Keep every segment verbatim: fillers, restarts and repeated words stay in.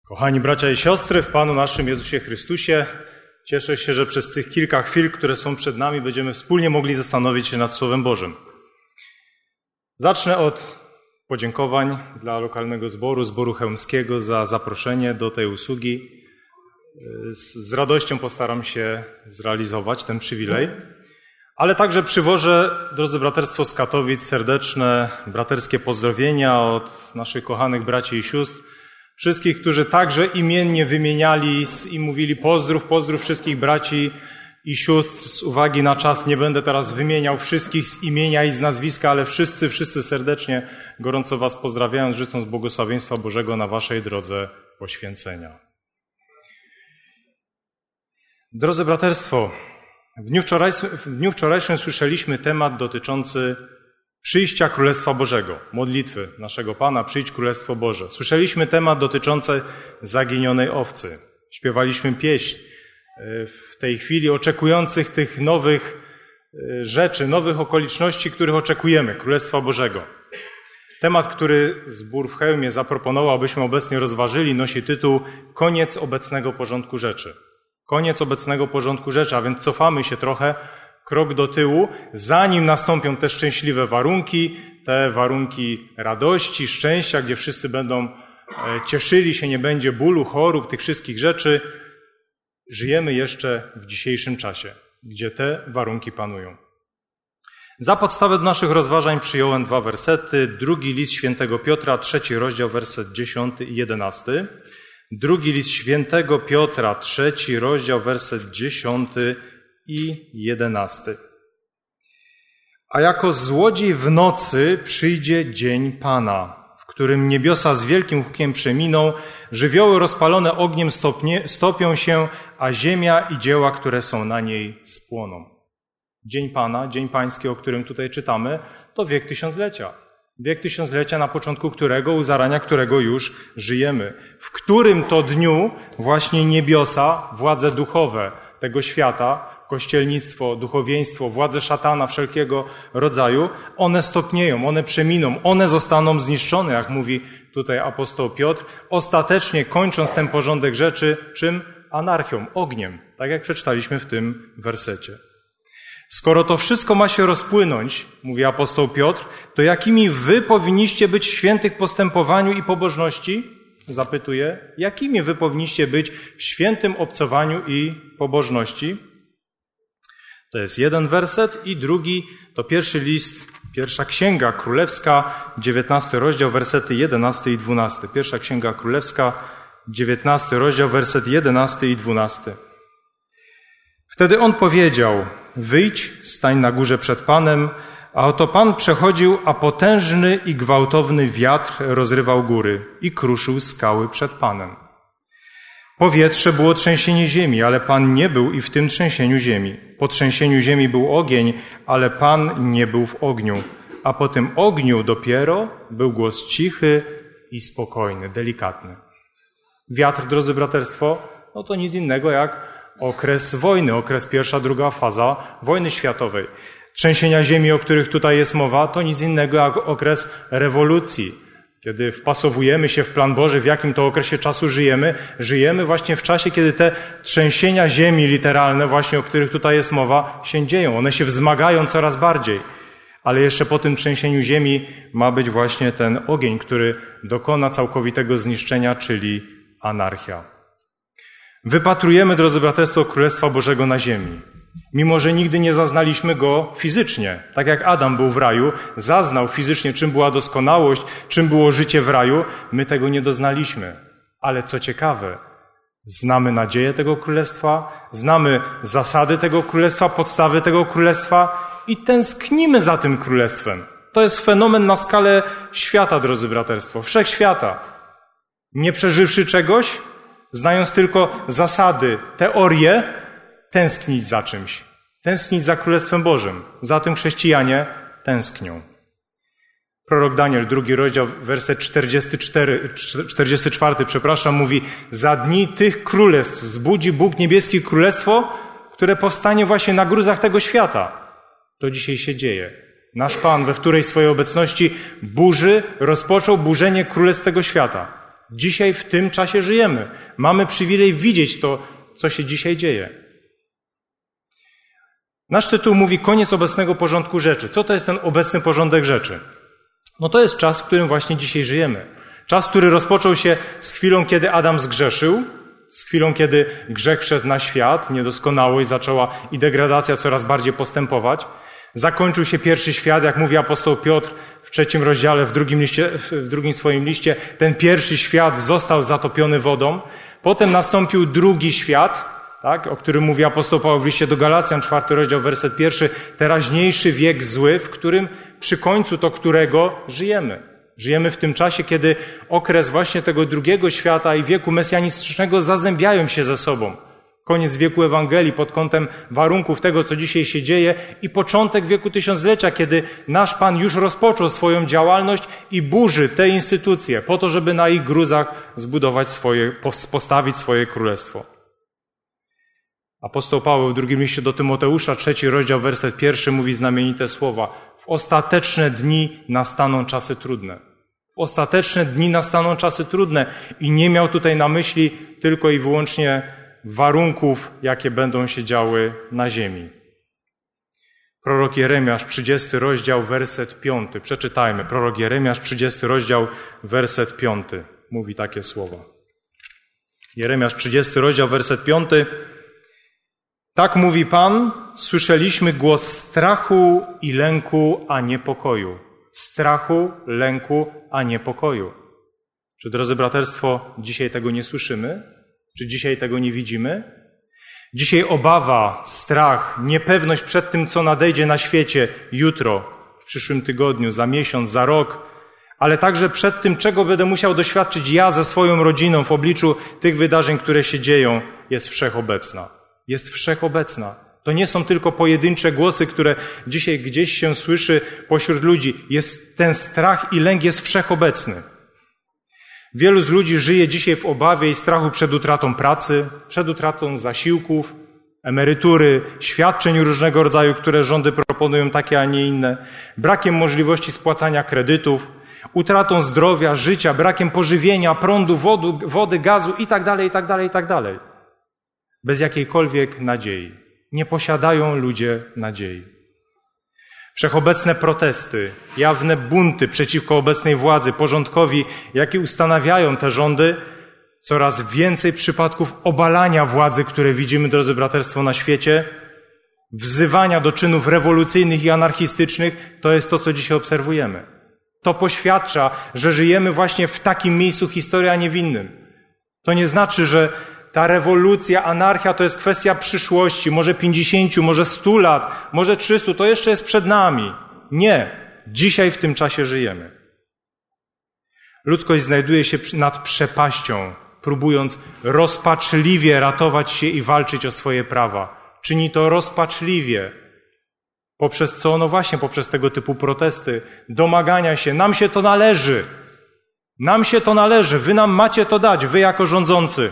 Kochani bracia i siostry, w Panu naszym Jezusie Chrystusie, cieszę się, że przez tych kilka chwil, które są przed nami, będziemy wspólnie mogli zastanowić się nad Słowem Bożym. Zacznę od podziękowań dla lokalnego zboru, zboru chełmskiego za zaproszenie do tej usługi. Z radością postaram się zrealizować ten przywilej, ale także przywożę, drodzy braterstwo z Katowic, serdeczne braterskie pozdrowienia od naszych kochanych braci i sióstr, wszystkich, którzy także imiennie wymieniali i mówili pozdrów, pozdrów wszystkich braci i sióstr. Z uwagi na czas nie będę teraz wymieniał wszystkich z imienia i z nazwiska, ale wszyscy, wszyscy serdecznie, gorąco was pozdrawiając, życząc błogosławieństwa Bożego na waszej drodze poświęcenia. Drodzy braterstwo, w dniu wczorajszym, w dniu wczorajszym słyszeliśmy temat dotyczący przyjścia Królestwa Bożego, modlitwy naszego Pana, przyjdź Królestwo Boże. Słyszeliśmy temat dotyczący zaginionej owcy. Śpiewaliśmy pieśń w tej chwili oczekujących tych nowych rzeczy, nowych okoliczności, których oczekujemy, Królestwa Bożego. Temat, który zbór w Chełmie zaproponował, abyśmy obecnie rozważyli, nosi tytuł Koniec obecnego porządku rzeczy. Koniec obecnego porządku rzeczy, a więc cofamy się trochę, krok do tyłu, zanim nastąpią te szczęśliwe warunki, te warunki radości, szczęścia, gdzie wszyscy będą cieszyli się, nie będzie bólu, chorób, tych wszystkich rzeczy. Żyjemy jeszcze w dzisiejszym czasie, gdzie te warunki panują. Za podstawę do naszych rozważań przyjąłem dwa wersety. Drugi list świętego Piotra, trzeci rozdział, werset dziesiąty i jedenasty. Drugi list świętego Piotra, trzeci rozdział, werset dziesiąty i jedenasty. A jako złodziej w nocy przyjdzie dzień Pana, w którym niebiosa z wielkim hukiem przeminą, żywioły rozpalone ogniem stopnie, stopią się, a ziemia i dzieła, które są na niej, spłoną. Dzień Pana, dzień Pański, o którym tutaj czytamy, to wiek tysiąclecia. Wiek tysiąclecia, na początku którego, u zarania którego już żyjemy. W którym to dniu właśnie niebiosa, władze duchowe tego świata, kościelnictwo, duchowieństwo, władze szatana wszelkiego rodzaju, one stopnieją, one przeminą, one zostaną zniszczone, jak mówi tutaj apostoł Piotr, ostatecznie kończąc ten porządek rzeczy, czym? Anarchią, ogniem, tak jak przeczytaliśmy w tym wersecie. Skoro to wszystko ma się rozpłynąć, mówi apostoł Piotr, to jakimi wy powinniście być w świętych postępowaniu i pobożności? Zapytuje, jakimi wy powinniście być w świętym obcowaniu i pobożności? To jest jeden werset i drugi to pierwszy list, pierwsza księga królewska, dziewiętnasty rozdział, wersety jedenasty i dwunasty. Pierwsza księga królewska, dziewiętnasty rozdział, werset jedenasty i dwunasty. Wtedy on powiedział, wyjdź, stań na górze przed Panem, a oto Pan przechodził, a potężny i gwałtowny wiatr rozrywał góry i kruszył skały przed Panem. Powietrze było trzęsienie ziemi, ale Pan nie był i w tym trzęsieniu ziemi. Po trzęsieniu ziemi był ogień, ale Pan nie był w ogniu. A po tym ogniu dopiero był głos cichy i spokojny, delikatny. Wiatr, drodzy braterstwo, no to nic innego jak okres wojny, okres pierwsza, druga faza wojny światowej. Trzęsienia ziemi, o których tutaj jest mowa, to nic innego jak okres rewolucji. Kiedy wpasowujemy się w plan Boży, w jakim to okresie czasu żyjemy, żyjemy właśnie w czasie, kiedy te trzęsienia ziemi literalne, właśnie o których tutaj jest mowa, się dzieją. One się wzmagają coraz bardziej. Ale jeszcze po tym trzęsieniu ziemi ma być właśnie ten ogień, który dokona całkowitego zniszczenia, czyli anarchia. Wypatrujemy, drodzy braterstwo, Królestwa Bożego na ziemi. Mimo że nigdy nie zaznaliśmy go fizycznie. Tak jak Adam był w raju, zaznał fizycznie, czym była doskonałość, czym było życie w raju, my tego nie doznaliśmy. Ale co ciekawe, znamy nadzieję tego Królestwa, znamy zasady tego Królestwa, podstawy tego Królestwa i tęsknimy za tym Królestwem. To jest fenomen na skalę świata, drodzy braterstwo, wszechświata. Nie przeżywszy czegoś, znając tylko zasady, teorie, tęsknić za czymś. Tęsknić za Królestwem Bożym. Za tym chrześcijanie tęsknią. Prorok Daniel, drugi rozdział, werset czterdziesty czwarty, czterdziesty czwarty, przepraszam, mówi: za dni tych królestw wzbudzi Bóg niebieskie królestwo, które powstanie właśnie na gruzach tego świata. To dzisiaj się dzieje. Nasz Pan we wtórej swojej obecności burzy, rozpoczął burzenie królestw tego świata. Dzisiaj w tym czasie żyjemy. Mamy przywilej widzieć to, co się dzisiaj dzieje. Nasz tytuł mówi koniec obecnego porządku rzeczy. Co to jest ten obecny porządek rzeczy? No to jest czas, w którym właśnie dzisiaj żyjemy. Czas, który rozpoczął się z chwilą, kiedy Adam zgrzeszył, z chwilą, kiedy grzech wszedł na świat, niedoskonałość zaczęła i degradacja coraz bardziej postępować. Zakończył się pierwszy świat, jak mówi apostoł Piotr w trzecim rozdziale, w drugim, liście, w drugim swoim liście. Ten pierwszy świat został zatopiony wodą. Potem nastąpił drugi świat, tak, o którym mówi apostoł Paweł w liście do Galacjan, czwarty rozdział, werset pierwszy. Teraźniejszy wiek zły, w którym przy końcu to którego żyjemy. Żyjemy w tym czasie, kiedy okres właśnie tego drugiego świata i wieku mesjanistycznego zazębiają się ze sobą. Koniec wieku Ewangelii pod kątem warunków tego, co dzisiaj się dzieje i początek wieku tysiąclecia, kiedy nasz Pan już rozpoczął swoją działalność i burzy te instytucje po to, żeby na ich gruzach zbudować swoje, postawić swoje królestwo. Apostoł Paweł w drugim liście do Tymoteusza, trzeci rozdział, werset pierwszy mówi znamienite słowa. W ostateczne dni nastaną czasy trudne. W ostateczne dni nastaną czasy trudne i nie miał tutaj na myśli tylko i wyłącznie warunków, jakie będą się działy na ziemi. Prorok Jeremiasz, trzydziesty rozdział, werset piąty. Przeczytajmy. Prorok Jeremiasz, trzydziesty rozdział, werset piąty. Mówi takie słowa. Jeremiasz, trzydziesty rozdział, werset piąty. Tak mówi Pan, słyszeliśmy głos strachu i lęku, a niepokoju. Strachu, lęku, a niepokoju. Czy, drodzy braterstwo, dzisiaj tego nie słyszymy? Czy dzisiaj tego nie widzimy? Dzisiaj obawa, strach, niepewność przed tym, co nadejdzie na świecie jutro, w przyszłym tygodniu, za miesiąc, za rok, ale także przed tym, czego będę musiał doświadczyć ja ze swoją rodziną w obliczu tych wydarzeń, które się dzieją, jest wszechobecna. Jest wszechobecna. To nie są tylko pojedyncze głosy, które dzisiaj gdzieś się słyszy pośród ludzi. Jest ten strach i lęk jest wszechobecny. Wielu z ludzi żyje dzisiaj w obawie i strachu przed utratą pracy, przed utratą zasiłków, emerytury, świadczeń różnego rodzaju, które rządy proponują takie, a nie inne, brakiem możliwości spłacania kredytów, utratą zdrowia, życia, brakiem pożywienia, prądu, wody, wody gazu itd., itd., itd. Bez jakiejkolwiek nadziei. Nie posiadają ludzie nadziei. Wszechobecne protesty, jawne bunty przeciwko obecnej władzy, porządkowi, jakie ustanawiają te rządy, coraz więcej przypadków obalania władzy, które widzimy, drodzy braterstwo, na świecie, wzywania do czynów rewolucyjnych i anarchistycznych, to jest to, co dzisiaj obserwujemy. To poświadcza, że żyjemy właśnie w takim miejscu historii, a nie w innym. To nie znaczy, że ta rewolucja, anarchia to jest kwestia przyszłości, może pięćdziesięciu, może stu lat, może trzystu, to jeszcze jest przed nami. Nie. Dzisiaj w tym czasie żyjemy. Ludzkość znajduje się nad przepaścią, próbując rozpaczliwie ratować się i walczyć o swoje prawa. Czyni to rozpaczliwie. Poprzez co? No właśnie, poprzez tego typu protesty, domagania się. Nam się to należy. Nam się to należy. Wy nam macie to dać, wy jako rządzący.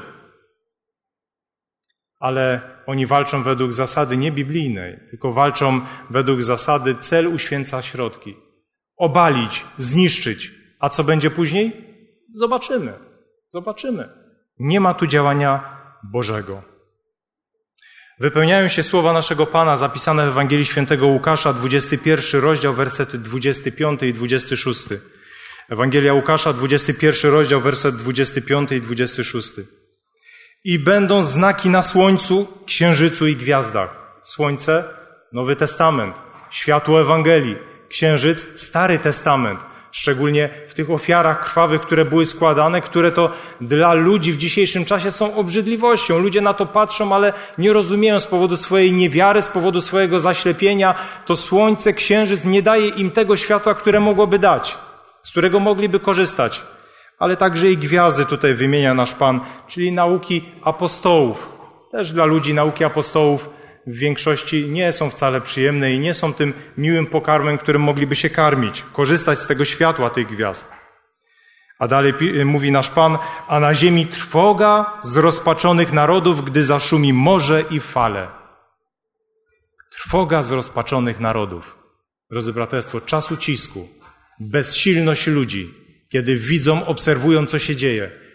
Ale oni walczą według zasady nie biblijnej, tylko walczą według zasady cel uświęca środki. Obalić, zniszczyć. A co będzie później? Zobaczymy. Zobaczymy. Nie ma tu działania Bożego. Wypełniają się słowa naszego Pana zapisane w Ewangelii Świętego Łukasza, dwudziesty pierwszy rozdział, wersety dwudziesty piąty i dwudziesty szósty. Ewangelia Łukasza, dwudziesty pierwszy rozdział, werset dwudziesty piąty i dwudziesty szósty. I będą znaki na słońcu, księżycu i gwiazdach. Słońce, Nowy Testament, światło Ewangelii, księżyc, Stary Testament. Szczególnie w tych ofiarach krwawych, które były składane, które to dla ludzi w dzisiejszym czasie są obrzydliwością. Ludzie na to patrzą, ale nie rozumieją z powodu swojej niewiary, z powodu swojego zaślepienia. To słońce, księżyc nie daje im tego światła, które mogłoby dać, z którego mogliby korzystać. Ale także i gwiazdy tutaj wymienia nasz Pan, czyli nauki apostołów. Też dla ludzi nauki apostołów w większości nie są wcale przyjemne i nie są tym miłym pokarmem, którym mogliby się karmić, korzystać z tego światła tych gwiazd. A dalej mówi nasz Pan, a na ziemi trwoga zrozpaczonych narodów, gdy zaszumi morze i fale. Trwoga zrozpaczonych narodów. Drodzy braterstwo, czas ucisku, bezsilność ludzi, kiedy widzą, obserwują, co się dzieje.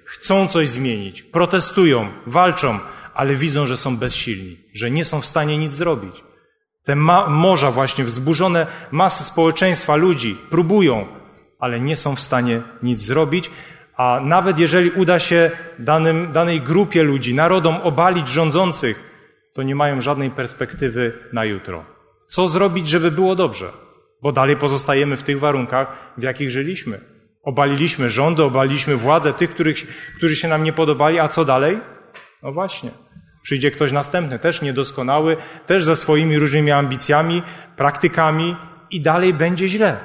chcą coś zmienić, protestują, walczą, ale widzą, że są bezsilni, że nie są w stanie nic zrobić. Te ma- morza właśnie, wzburzone masy społeczeństwa, ludzi próbują, ale nie są w stanie nic zrobić, a nawet jeżeli uda się danym, danej grupie ludzi, narodom obalić rządzących, to nie mają żadnej perspektywy na jutro. Co zrobić, żeby było dobrze? Bo dalej pozostajemy w tych warunkach, w jakich żyliśmy. Obaliliśmy rządy, obaliliśmy władzę tych, których, którzy się nam nie podobali, a co dalej? No właśnie. Przyjdzie ktoś następny, też niedoskonały, też ze swoimi różnymi ambicjami, praktykami i dalej będzie źle.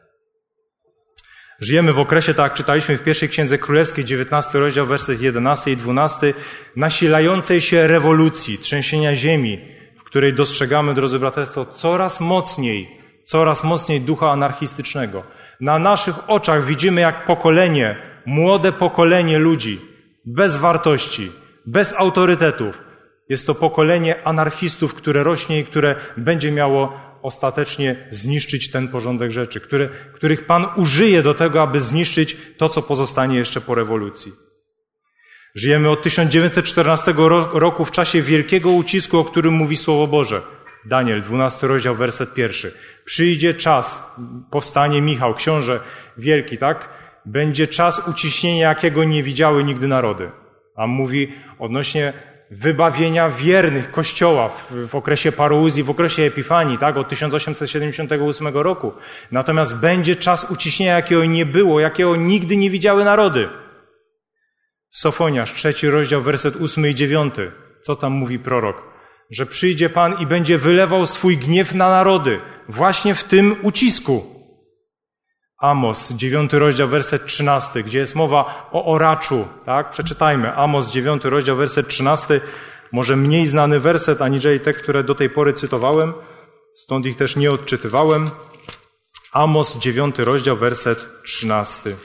Żyjemy w okresie, tak jak czytaliśmy w pierwszej Księdze Królewskiej, dziewiętnasty rozdział, werset jedenasty i dwunasty, nasilającej się rewolucji, trzęsienia ziemi, w której dostrzegamy, drodzy braterstwo, coraz mocniej, coraz mocniej ducha anarchistycznego. Na naszych oczach widzimy, jak pokolenie, młode pokolenie ludzi, bez wartości, bez autorytetów, jest to pokolenie anarchistów, które rośnie i które będzie miało ostatecznie zniszczyć ten porządek rzeczy, które, których Pan użyje do tego, aby zniszczyć to, co pozostanie jeszcze po rewolucji. Żyjemy od tysiąc dziewięćset czternastego roku w czasie wielkiego ucisku, o którym mówi Słowo Boże. Daniel, dwunasty rozdział, werset pierwszy. Przyjdzie czas, powstanie Michał, książę wielki, tak? Będzie czas uciśnienia, jakiego nie widziały nigdy narody. A mówi odnośnie wybawienia wiernych Kościoła w, w okresie parouzji, w okresie Epifanii, tak, od tysiąc osiemset siedemdziesiątego ósmego roku. Natomiast będzie czas uciśnienia, jakiego nie było, jakiego nigdy nie widziały narody. Sofoniarz, trzeci rozdział, werset ósmy i dziewiąty. Co tam mówi prorok? Że przyjdzie Pan i będzie wylewał swój gniew na narody, właśnie w tym ucisku. Amos, dziewiąty rozdział, werset trzynasty, gdzie jest mowa o oraczu, tak? Przeczytajmy. Amos, dziewiąty rozdział, werset trzynasty, może mniej znany werset, aniżeli te, które do tej pory cytowałem, stąd ich też nie odczytywałem. Amos, dziewiąty rozdział, werset trzynasty.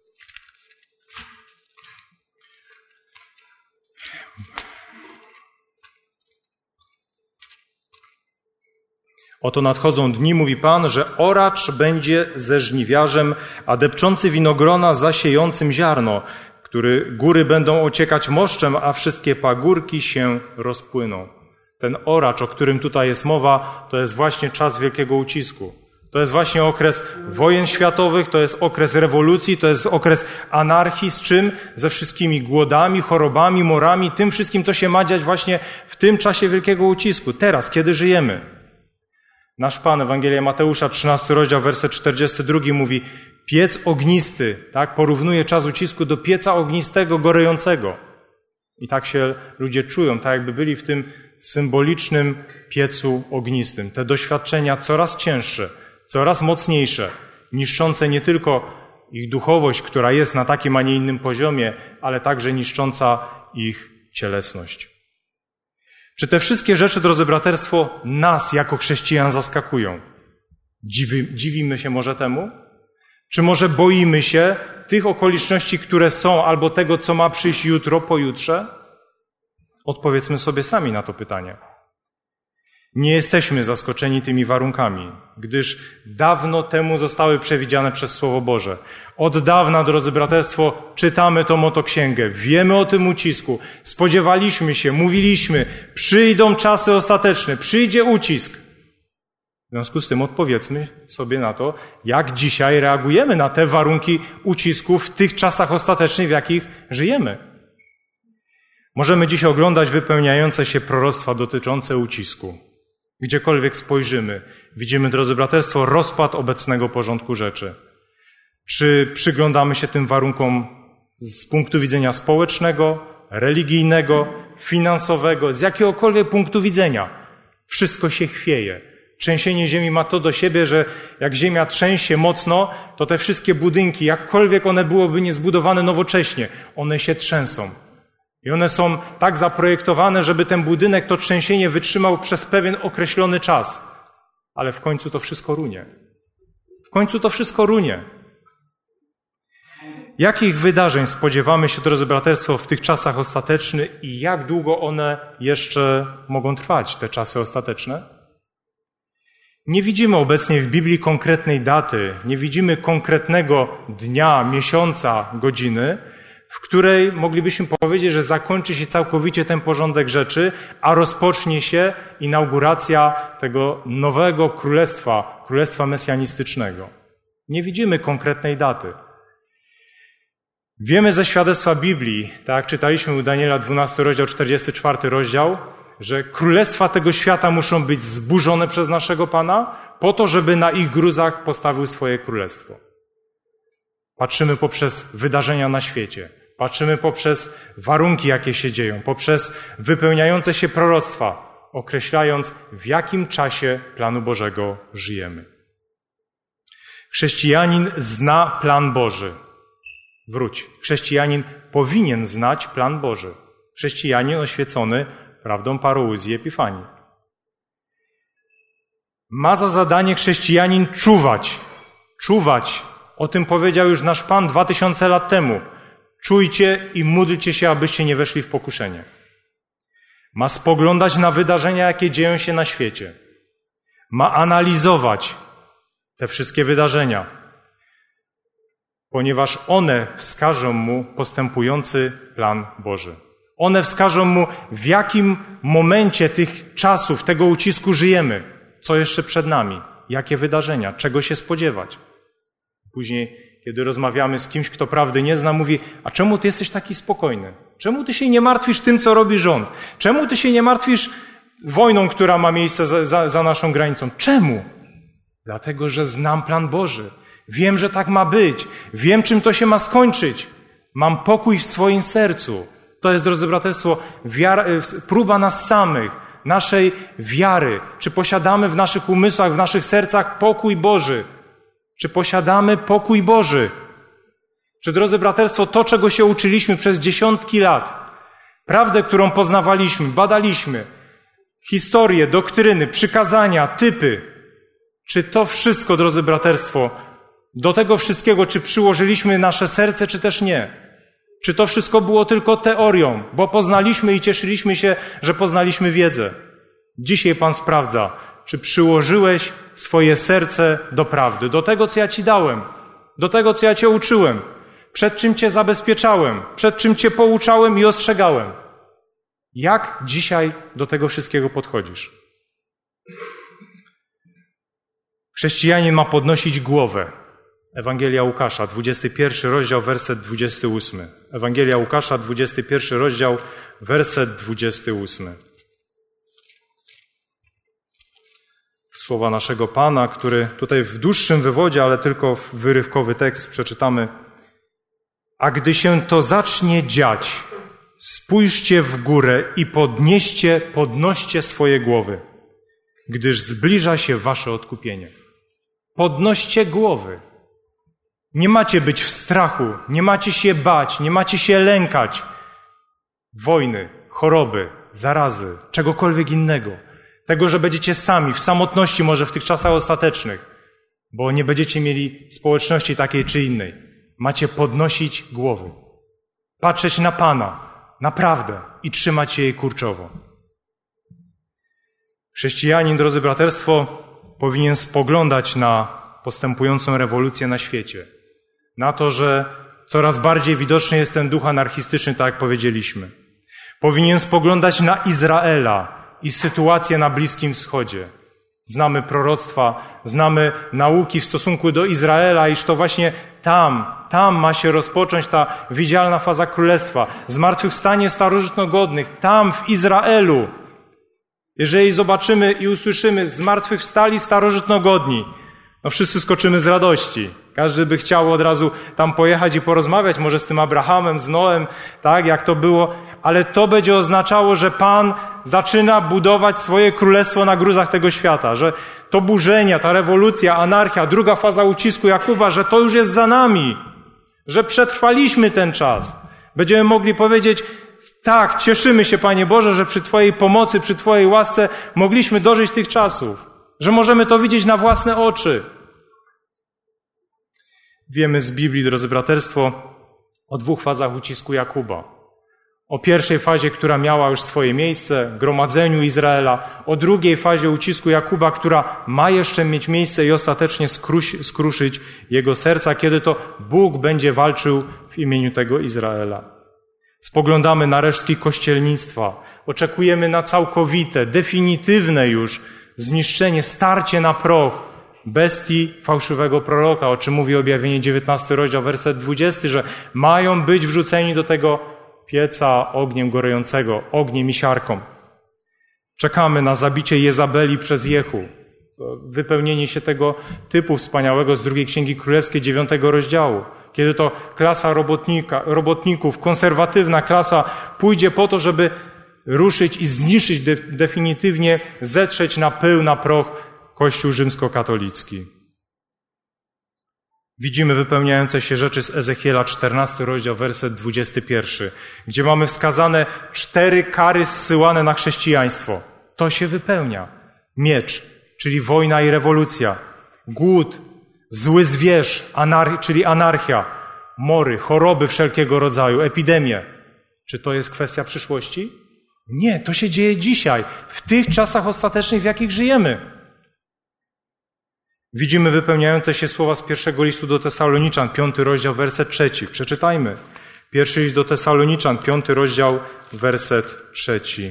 Oto nadchodzą dni, mówi Pan, że oracz będzie ze żniwiarzem, a depczący winogrona zasiejącym ziarno, który góry będą ociekać moszczem, a wszystkie pagórki się rozpłyną. Ten oracz, o którym tutaj jest mowa, to jest właśnie czas wielkiego ucisku. To jest właśnie okres wojen światowych, to jest okres rewolucji, to jest okres anarchii, z czym? Ze wszystkimi głodami, chorobami, morami, tym wszystkim, co się ma dziać właśnie w tym czasie wielkiego ucisku. Teraz, kiedy żyjemy. Nasz Pan, Ewangelia Mateusza, trzynasty rozdział, werset czterdziesty drugi mówi: piec ognisty, tak? Porównuje czas ucisku do pieca ognistego, gorejącego. I tak się ludzie czują, tak jakby byli w tym symbolicznym piecu ognistym. Te doświadczenia coraz cięższe, coraz mocniejsze, niszczące nie tylko ich duchowość, która jest na takim, a nie innym poziomie, ale także niszcząca ich cielesność. Czy te wszystkie rzeczy, drodzy braterstwo, nas jako chrześcijan zaskakują? Dziwi, dziwimy się może temu? Czy może boimy się tych okoliczności, które są, albo tego, co ma przyjść jutro, pojutrze? Odpowiedzmy sobie sami na to pytanie. Nie jesteśmy zaskoczeni tymi warunkami, gdyż dawno temu zostały przewidziane przez Słowo Boże. Od dawna, drodzy braterstwo, czytamy tą oto księgę, wiemy o tym ucisku, spodziewaliśmy się, mówiliśmy, przyjdą czasy ostateczne, przyjdzie ucisk. W związku z tym odpowiedzmy sobie na to, jak dzisiaj reagujemy na te warunki ucisku w tych czasach ostatecznych, w jakich żyjemy. Możemy dziś oglądać wypełniające się proroctwa dotyczące ucisku. Gdziekolwiek spojrzymy, widzimy, drodzy braterstwo, rozpad obecnego porządku rzeczy. Czy przyglądamy się tym warunkom z punktu widzenia społecznego, religijnego, finansowego, z jakiegokolwiek punktu widzenia? Wszystko się chwieje. Trzęsienie ziemi ma to do siebie, że jak ziemia trzęsie mocno, to te wszystkie budynki, jakkolwiek one byłyby niezbudowane nowocześnie, one się trzęsą. I one są tak zaprojektowane, żeby ten budynek, to trzęsienie wytrzymał przez pewien określony czas. Ale w końcu to wszystko runie. W końcu to wszystko runie. Jakich wydarzeń spodziewamy się, drodzy braterstwo, w tych czasach ostatecznych i jak długo one jeszcze mogą trwać, te czasy ostateczne? Nie widzimy obecnie w Biblii konkretnej daty, nie widzimy konkretnego dnia, miesiąca, godziny, w której moglibyśmy powiedzieć, że zakończy się całkowicie ten porządek rzeczy, a rozpocznie się inauguracja tego nowego królestwa, królestwa mesjanistycznego. Nie widzimy konkretnej daty. Wiemy ze świadectwa Biblii, tak jak czytaliśmy u Daniela dwunasty rozdział, czterdziesty czwarty rozdział, że królestwa tego świata muszą być zburzone przez naszego Pana, po to, żeby na ich gruzach postawił swoje królestwo. Patrzymy poprzez wydarzenia na świecie, patrzymy poprzez warunki, jakie się dzieją, poprzez wypełniające się proroctwa, określając, w jakim czasie planu Bożego żyjemy. Chrześcijanin zna plan Boży. Wróć. Chrześcijanin powinien znać plan Boży. Chrześcijanin oświecony prawdą parouzji Epifanii. Ma za zadanie chrześcijanin czuwać. Czuwać. O tym powiedział już nasz Pan dwa tysiące lat temu. Czujcie i módlcie się, abyście nie weszli w pokuszenie. Ma spoglądać na wydarzenia, jakie dzieją się na świecie. Ma analizować te wszystkie wydarzenia, ponieważ one wskażą mu postępujący plan Boży. One wskażą mu, w jakim momencie tych czasów, tego ucisku żyjemy, co jeszcze przed nami, jakie wydarzenia, czego się spodziewać. Później, kiedy rozmawiamy z kimś, kto prawdy nie zna, mówi, a czemu ty jesteś taki spokojny? Czemu ty się nie martwisz tym, co robi rząd? Czemu ty się nie martwisz wojną, która ma miejsce za, za, za naszą granicą? Czemu? Dlatego, że znam plan Boży. Wiem, że tak ma być. Wiem, czym to się ma skończyć. Mam pokój w swoim sercu. To jest, drodzy braterstwo, wiara, próba nas samych, naszej wiary. Czy posiadamy w naszych umysłach, w naszych sercach pokój Boży? Czy posiadamy pokój Boży? Czy, drodzy braterstwo, to, czego się uczyliśmy przez dziesiątki lat, prawdę, którą poznawaliśmy, badaliśmy, historię, doktryny, przykazania, typy, czy to wszystko, drodzy braterstwo, do tego wszystkiego, czy przyłożyliśmy nasze serce, czy też nie? Czy to wszystko było tylko teorią, bo poznaliśmy i cieszyliśmy się, że poznaliśmy wiedzę? Dzisiaj Pan sprawdza, czy przyłożyłeś swoje serce do prawdy, do tego, co ja Ci dałem, do tego, co ja Cię uczyłem, przed czym Cię zabezpieczałem, przed czym Cię pouczałem i ostrzegałem. Jak dzisiaj do tego wszystkiego podchodzisz? Chrześcijanin ma podnosić głowę. Ewangelia Łukasza, dwudziesty pierwszy rozdział, werset dwudziesty ósmy. Ewangelia Łukasza, dwudziesty pierwszy rozdział, werset dwudziesty ósmy. Słowa naszego Pana, który tutaj w dłuższym wywodzie, ale tylko wyrywkowy tekst przeczytamy. A gdy się to zacznie dziać, spójrzcie w górę i podnieście, podnoście swoje głowy, gdyż zbliża się wasze odkupienie. Podnoście głowy. Nie macie być w strachu, nie macie się bać, nie macie się lękać wojny, choroby, zarazy, czegokolwiek innego. Tego, że będziecie sami, w samotności może w tych czasach ostatecznych, bo nie będziecie mieli społeczności takiej czy innej. Macie podnosić głowy, patrzeć na Pana, na prawdę i trzymać się jej kurczowo. Chrześcijanin, drodzy braterstwo, powinien spoglądać na postępującą rewolucję na świecie. Na to, że coraz bardziej widoczny jest ten duch anarchistyczny, tak jak powiedzieliśmy. Powinien spoglądać na Izraela i sytuację na Bliskim Wschodzie. Znamy proroctwa, znamy nauki w stosunku do Izraela, iż to właśnie tam, tam ma się rozpocząć ta widzialna faza królestwa. Zmartwychwstanie starożytnogodnych, tam w Izraelu. Jeżeli zobaczymy i usłyszymy, zmartwychwstali starożytnogodni, no wszyscy skoczymy z radości. Każdy by chciał od razu tam pojechać i porozmawiać, może z tym Abrahamem, z Noem, tak, jak to było, ale to będzie oznaczało, że Pan zaczyna budować swoje królestwo na gruzach tego świata, że to burzenia, ta rewolucja, anarchia, druga faza ucisku Jakuba, że to już jest za nami, że przetrwaliśmy ten czas. Będziemy mogli powiedzieć, tak, cieszymy się, Panie Boże, że przy Twojej pomocy, przy Twojej łasce mogliśmy dożyć tych czasów, że możemy to widzieć na własne oczy. Wiemy z Biblii, drodzy braterstwo, o dwóch fazach ucisku Jakuba. O pierwszej fazie, która miała już swoje miejsce, gromadzeniu Izraela, o drugiej fazie ucisku Jakuba, która ma jeszcze mieć miejsce i ostatecznie skruś, skruszyć jego serca, kiedy to Bóg będzie walczył w imieniu tego Izraela. Spoglądamy na resztki kościelnictwa. Oczekujemy na całkowite, definitywne już zniszczenie, starcie na proch bestii fałszywego proroka, o czym mówi Objawienie dziewiętnasty rozdział, werset dwudziesty, że mają być wrzuceni do tego pieca ogniem gorejącego, ogniem i siarką. Czekamy na zabicie Jezabeli przez Jehu. Wypełnienie się tego typu wspaniałego z drugiej Księgi Królewskiej, dziewiątego rozdziału. Kiedy to klasa robotnika, robotników, konserwatywna klasa pójdzie po to, żeby ruszyć i zniszczyć de, definitywnie, zetrzeć na pył, na proch Kościół rzymskokatolicki. Widzimy wypełniające się rzeczy z Ezechiela, czternasty rozdział, werset dwudziesty pierwszy, gdzie mamy wskazane cztery kary zsyłane na chrześcijaństwo. To się wypełnia. Miecz, czyli wojna i rewolucja, głód, zły zwierz, anar- czyli anarchia, mory, choroby wszelkiego rodzaju, epidemie. Czy to jest kwestia przyszłości? Nie, to się dzieje dzisiaj, w tych czasach ostatecznych, w jakich żyjemy. Widzimy wypełniające się słowa z pierwszego listu do Tesaloniczan, piąty rozdział, werset trzeci. Przeczytajmy. Pierwszy list do Tesaloniczan, piąty rozdział, werset trzeci,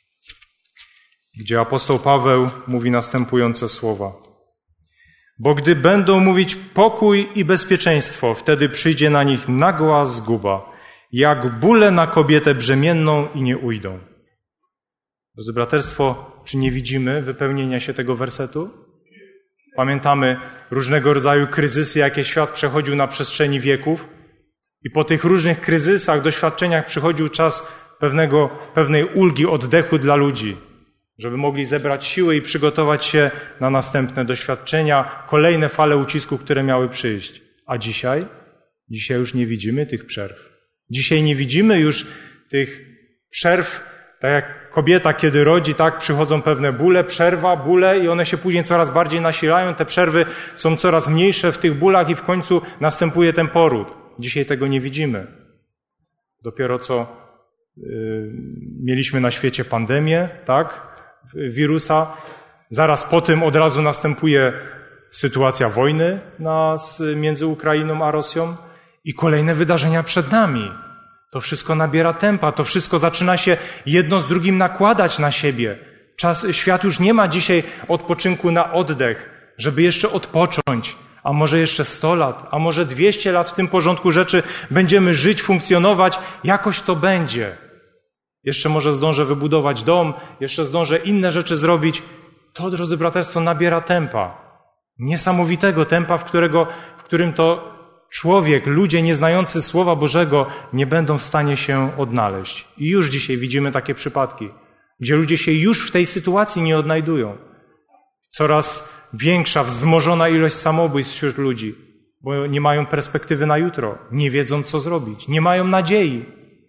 gdzie apostoł Paweł mówi następujące słowa. Bo gdy będą mówić pokój i bezpieczeństwo, wtedy przyjdzie na nich nagła zguba, jak bóle na kobietę brzemienną i nie ujdą. Drodzy braterstwo, czy nie widzimy wypełnienia się tego wersetu? Pamiętamy różnego rodzaju kryzysy, jakie świat przechodził na przestrzeni wieków i po tych różnych kryzysach, doświadczeniach przychodził czas pewnego, pewnej ulgi, oddechu dla ludzi, żeby mogli zebrać siły i przygotować się na następne doświadczenia, kolejne fale ucisku, które miały przyjść. A dzisiaj? Dzisiaj już nie widzimy tych przerw. Dzisiaj nie widzimy już tych przerw, tak jak kobieta, kiedy rodzi, tak, przychodzą pewne bóle, przerwa, bóle i one się później coraz bardziej nasilają. Te przerwy są coraz mniejsze w tych bólach i w końcu następuje ten poród. Dzisiaj tego nie widzimy. Dopiero co yy, mieliśmy na świecie pandemię, tak, wirusa. Zaraz po tym od razu następuje sytuacja wojny nas, między Ukrainą a Rosją i kolejne wydarzenia przed nami. To wszystko nabiera tempa, to wszystko zaczyna się jedno z drugim nakładać na siebie. Czas, świat już nie ma dzisiaj odpoczynku na oddech, żeby jeszcze odpocząć, a może jeszcze sto lat, a może dwieście lat w tym porządku rzeczy będziemy żyć, funkcjonować, jakoś to będzie. Jeszcze może zdążę wybudować dom, jeszcze zdążę inne rzeczy zrobić. To, drodzy braterstwo, nabiera tempa. Niesamowitego tempa, w, którego, w którym to człowiek, ludzie nieznający Słowa Bożego nie będą w stanie się odnaleźć. I już dzisiaj widzimy takie przypadki, gdzie ludzie się już w tej sytuacji nie odnajdują. Coraz większa, wzmożona ilość samobójstw wśród ludzi, bo nie mają perspektywy na jutro, nie wiedzą, co zrobić, nie mają nadziei.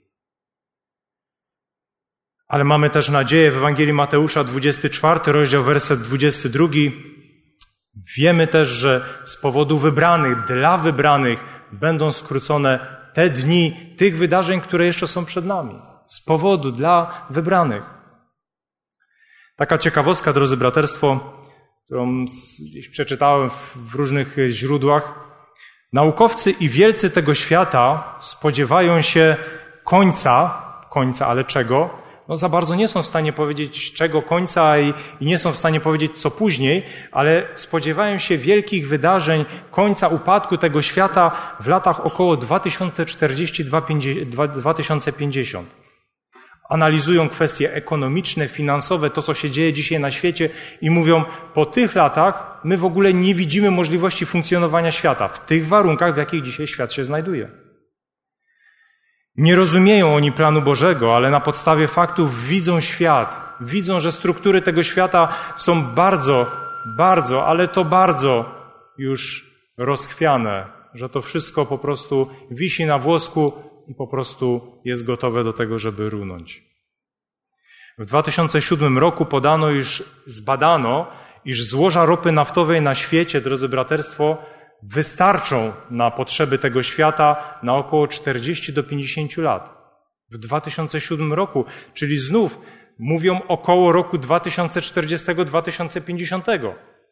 Ale mamy też nadzieję w Ewangelii Mateusza, dwudziesty czwarty rozdział, werset dwudziesty drugi. Wiemy też, że z powodu wybranych, dla wybranych będą skrócone te dni tych wydarzeń, które jeszcze są przed nami. Z powodu dla wybranych. Taka ciekawostka, drodzy braterstwo, którą gdzieś przeczytałem w różnych źródłach. Naukowcy i wielcy tego świata spodziewają się końca, końca, ale czego? No za bardzo nie są w stanie powiedzieć czego końca i, i nie są w stanie powiedzieć co później, ale spodziewają się wielkich wydarzeń, końca upadku tego świata w latach około dwa tysiące czterdziesty do dwa tysiące pięćdziesiątego. Analizują kwestie ekonomiczne, finansowe, to co się dzieje dzisiaj na świecie i mówią, po tych latach my w ogóle nie widzimy możliwości funkcjonowania świata w tych warunkach, w jakich dzisiaj świat się znajduje. Nie rozumieją oni planu Bożego, ale na podstawie faktów widzą świat. Widzą, że struktury tego świata są bardzo, bardzo, ale to bardzo już rozchwiane, że to wszystko po prostu wisi na włosku i po prostu jest gotowe do tego, żeby runąć. W dwa tysiące siódmym roku podano, iż zbadano, iż złoża ropy naftowej na świecie, drodzy braterstwo, wystarczą na potrzeby tego świata na około czterdzieści do pięćdziesięciu lat. W dwa tysiące siódmym roku, czyli znów mówią około roku dwa tysiące czterdziestego do dwa tysiące pięćdziesiątego.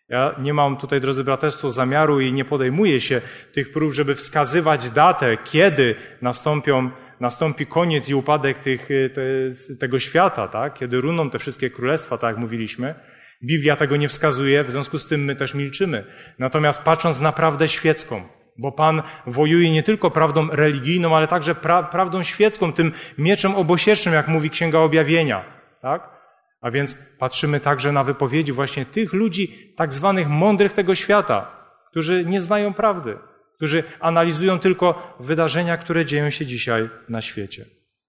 Ja nie mam tutaj, drodzy braterstwo, zamiaru i nie podejmuję się tych prób, żeby wskazywać datę, kiedy nastąpią, nastąpi koniec i upadek tych, te, tego świata, tak? Kiedy runą te wszystkie królestwa, tak jak mówiliśmy. Biblia tego nie wskazuje, w związku z tym my też milczymy. Natomiast patrząc na prawdę świecką, bo Pan wojuje nie tylko prawdą religijną, ale także pra- prawdą świecką, tym mieczem obosiecznym, jak mówi Księga Objawienia, tak? A więc patrzymy także na wypowiedzi właśnie tych ludzi, tak zwanych mądrych tego świata, którzy nie znają prawdy, którzy analizują tylko wydarzenia, które dzieją się dzisiaj na świecie.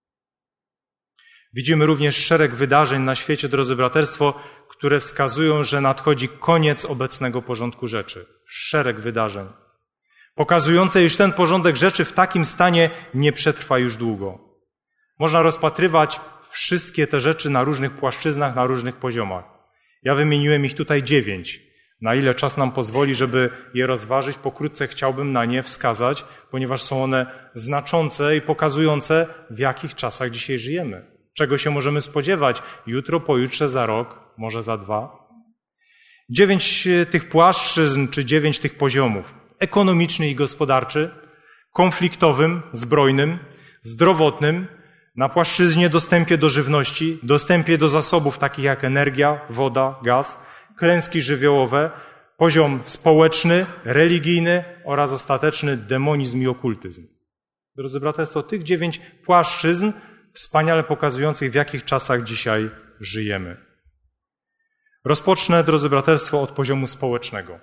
Widzimy również szereg wydarzeń na świecie, drodzy braterstwo, które wskazują, że nadchodzi koniec obecnego porządku rzeczy. Szereg wydarzeń, pokazujące, iż ten porządek rzeczy w takim stanie nie przetrwa już długo. Można rozpatrywać wszystkie te rzeczy na różnych płaszczyznach, na różnych poziomach. Ja wymieniłem ich tutaj dziewięć. Na ile czas nam pozwoli, żeby je rozważyć, pokrótce chciałbym na nie wskazać, ponieważ są one znaczące i pokazujące, w jakich czasach dzisiaj żyjemy. Czego się możemy spodziewać jutro, pojutrze, za rok, może za dwa. Dziewięć tych płaszczyzn, czy dziewięć tych poziomów. Ekonomiczny i gospodarczy, konfliktowym, zbrojnym, zdrowotnym, na płaszczyźnie dostępie do żywności, dostępie do zasobów takich jak energia, woda, gaz, klęski żywiołowe, poziom społeczny, religijny oraz ostateczny demonizm i okultyzm. Drodzy braterstwo, tych dziewięć płaszczyzn wspaniale pokazujących, w jakich czasach dzisiaj żyjemy. Rozpocznę, drodzy braterstwo, od poziomu społecznego.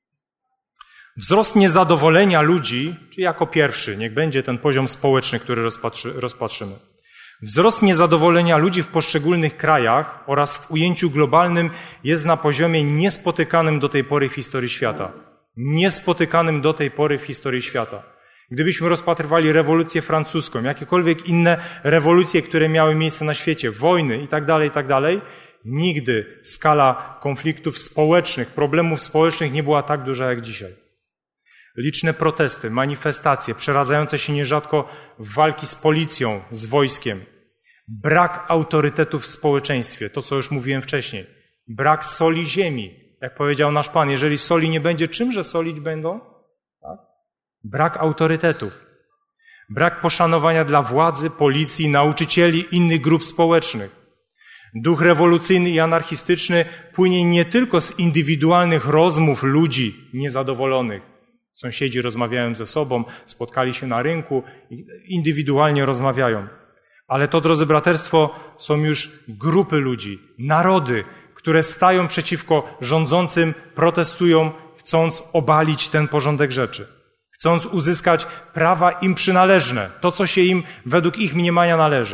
Wzrost niezadowolenia ludzi, czyli jako pierwszy, niech będzie ten poziom społeczny, który rozpatrzy, rozpatrzymy. Wzrost niezadowolenia ludzi w poszczególnych krajach oraz w ujęciu globalnym jest na poziomie niespotykanym do tej pory w historii świata. Niespotykanym do tej pory w historii świata. Gdybyśmy rozpatrywali rewolucję francuską, jakiekolwiek inne rewolucje, które miały miejsce na świecie, wojny i tak dalej, i tak dalej, nigdy skala konfliktów społecznych, problemów społecznych nie była tak duża jak dzisiaj. Liczne protesty, manifestacje, przeradzające się nierzadko w walki z policją, z wojskiem. Brak autorytetu w społeczeństwie, to co już mówiłem wcześniej. Brak soli ziemi. Jak powiedział nasz Pan, jeżeli soli nie będzie, czymże solić będą? Tak? Brak autorytetów. Brak poszanowania dla władzy, policji, nauczycieli, innych grup społecznych. Duch rewolucyjny i anarchistyczny płynie nie tylko z indywidualnych rozmów ludzi niezadowolonych. Sąsiedzi rozmawiają ze sobą, spotkali się na rynku, indywidualnie rozmawiają. Ale to, drodzy braterstwo, są już grupy ludzi, narody, które stają przeciwko rządzącym, protestują, chcąc obalić ten porządek rzeczy. Chcąc uzyskać prawa im przynależne, to, co się im według ich mniemania należy.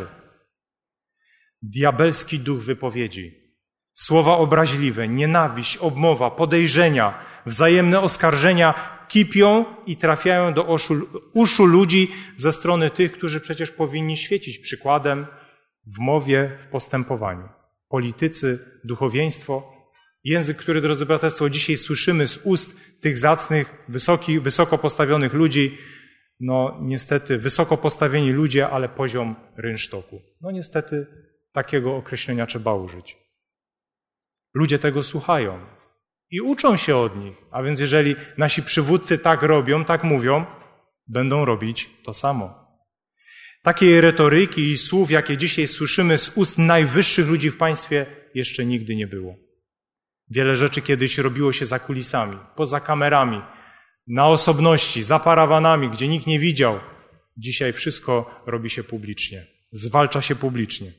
Diabelski duch wypowiedzi, słowa obraźliwe, nienawiść, obmowa, podejrzenia, wzajemne oskarżenia kipią i trafiają do uszu, uszu ludzi ze strony tych, którzy przecież powinni świecić przykładem w mowie, w postępowaniu. Politycy, duchowieństwo, język, który, drodzy braterstwo, dzisiaj słyszymy z ust tych zacnych, wysoki, wysoko postawionych ludzi, no niestety wysoko postawieni ludzie, ale poziom rynsztoku. No niestety takiego określenia trzeba użyć. Ludzie tego słuchają i uczą się od nich, a więc jeżeli nasi przywódcy tak robią, tak mówią, będą robić to samo. Takiej retoryki i słów, jakie dzisiaj słyszymy z ust najwyższych ludzi w państwie, jeszcze nigdy nie było. Wiele rzeczy kiedyś robiło się za kulisami, poza kamerami, na osobności, za parawanami, gdzie nikt nie widział. Dzisiaj wszystko robi się publicznie, zwalcza się publicznie.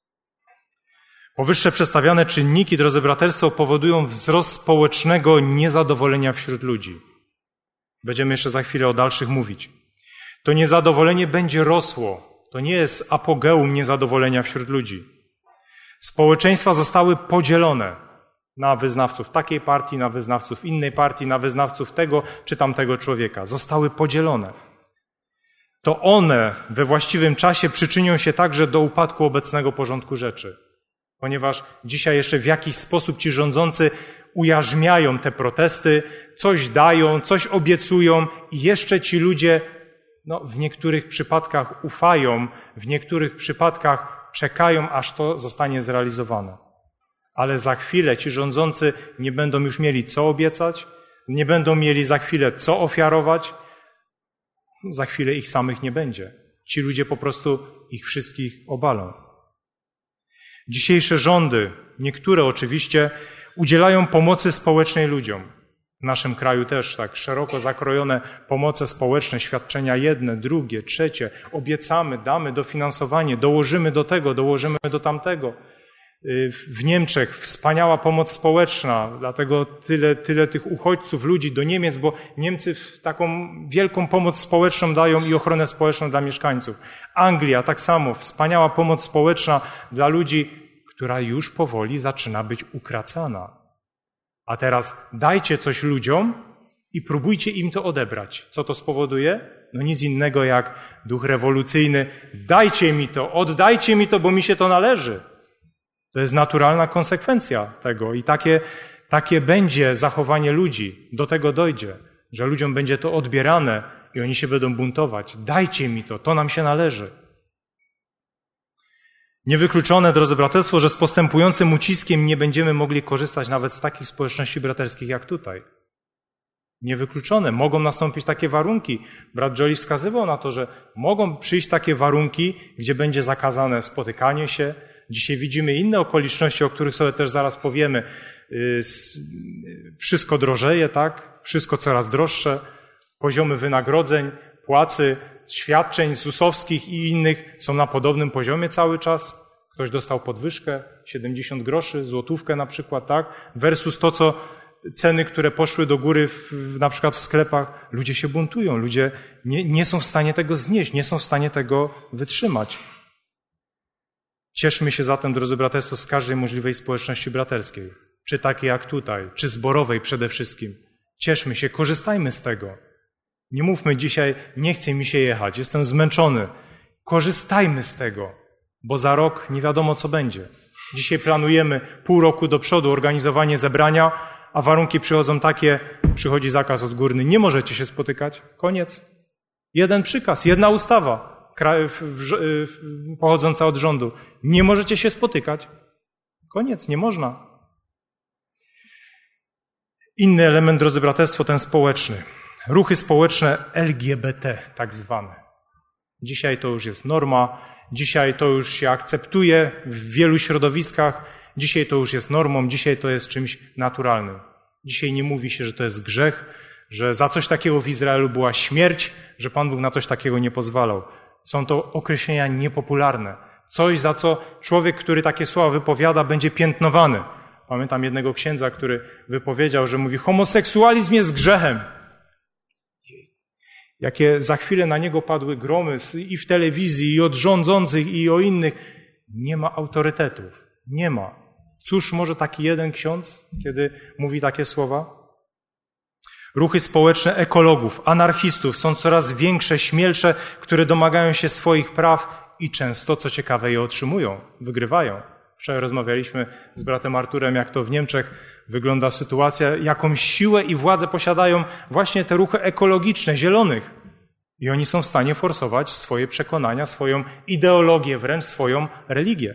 Powyższe przedstawiane czynniki, drodzy braterstwo, powodują wzrost społecznego niezadowolenia wśród ludzi. Będziemy jeszcze za chwilę o dalszych mówić. To niezadowolenie będzie rosło. To nie jest apogeum niezadowolenia wśród ludzi. Społeczeństwa zostały podzielone na wyznawców takiej partii, na wyznawców innej partii, na wyznawców tego czy tamtego człowieka. Zostały podzielone. To one we właściwym czasie przyczynią się także do upadku obecnego porządku rzeczy. Ponieważ dzisiaj jeszcze w jakiś sposób ci rządzący ujarzmiają te protesty, coś dają, coś obiecują i jeszcze ci ludzie no, w niektórych przypadkach ufają, w niektórych przypadkach czekają, aż to zostanie zrealizowane. Ale za chwilę ci rządzący nie będą już mieli co obiecać, nie będą mieli za chwilę co ofiarować, za chwilę ich samych nie będzie. Ci ludzie po prostu ich wszystkich obalą. Dzisiejsze rządy, niektóre oczywiście, udzielają pomocy społecznej ludziom. W naszym kraju też tak szeroko zakrojone pomoce społeczne, świadczenia jedne, drugie, trzecie. Obiecamy, damy dofinansowanie, dołożymy do tego, dołożymy do tamtego. W Niemczech wspaniała pomoc społeczna, dlatego tyle, tyle tych uchodźców, ludzi do Niemiec, bo Niemcy taką wielką pomoc społeczną dają i ochronę społeczną dla mieszkańców. Anglia tak samo, wspaniała pomoc społeczna dla ludzi, która już powoli zaczyna być ukracana. A teraz dajcie coś ludziom i próbujcie im to odebrać. Co to spowoduje? No nic innego jak duch rewolucyjny. Dajcie mi to, oddajcie mi to, bo mi się to należy. To jest naturalna konsekwencja tego i takie, takie będzie zachowanie ludzi. Do tego dojdzie, że ludziom będzie to odbierane i oni się będą buntować. Dajcie mi to, to nam się należy. Niewykluczone, drodzy braterstwo, że z postępującym uciskiem nie będziemy mogli korzystać nawet z takich społeczności braterskich jak tutaj. Niewykluczone. Mogą nastąpić takie warunki. Brat Jolie wskazywał na to, że mogą przyjść takie warunki, gdzie będzie zakazane spotykanie się. Dzisiaj widzimy inne okoliczności, o których sobie też zaraz powiemy. Wszystko drożeje, tak? Wszystko coraz droższe. Poziomy wynagrodzeń, płacy, świadczeń zusowskich i innych są na podobnym poziomie cały czas. Ktoś dostał podwyżkę, siedemdziesiąt groszy, złotówkę na przykład, tak? Versus to, co ceny, które poszły do góry w, na przykład w sklepach. Ludzie się buntują, ludzie nie, nie są w stanie tego znieść, nie są w stanie tego wytrzymać. Cieszmy się zatem, drodzy braterstwo, z każdej możliwej społeczności braterskiej. Czy takiej jak tutaj, czy zborowej przede wszystkim. Cieszmy się, korzystajmy z tego. Nie mówmy dzisiaj, nie chce mi się jechać, jestem zmęczony. Korzystajmy z tego, bo za rok nie wiadomo, co będzie. Dzisiaj planujemy pół roku do przodu organizowanie zebrania, a warunki przychodzą takie, przychodzi zakaz odgórny, nie możecie się spotykać, koniec. Jeden przykaz, jedna ustawa kraj, w, w, w, pochodząca od rządu. Nie możecie się spotykać, koniec, nie można. Inny element, drodzy braterstwo, ten społeczny. Ruchy społeczne L G B T, tak zwane. Dzisiaj to już jest norma, dzisiaj to już się akceptuje w wielu środowiskach, dzisiaj to już jest normą, dzisiaj to jest czymś naturalnym. Dzisiaj nie mówi się, że to jest grzech, że za coś takiego w Izraelu była śmierć, że Pan Bóg na coś takiego nie pozwalał. Są to określenia niepopularne. Coś, za co człowiek, który takie słowa wypowiada, będzie piętnowany. Pamiętam jednego księdza, który wypowiedział, że mówi, homoseksualizm jest grzechem. Jakie za chwilę na niego padły gromy i w telewizji, i od rządzących, i o innych. Nie ma autorytetów. Nie ma. Cóż może taki jeden ksiądz, kiedy mówi takie słowa? Ruchy społeczne ekologów, anarchistów są coraz większe, śmielsze, które domagają się swoich praw i często, co ciekawe, je otrzymują, wygrywają. Wczoraj rozmawialiśmy z bratem Arturem, jak to w Niemczech wygląda sytuacja, jaką siłę i władzę posiadają właśnie te ruchy ekologiczne, zielonych. I oni są w stanie forsować swoje przekonania, swoją ideologię, wręcz swoją religię.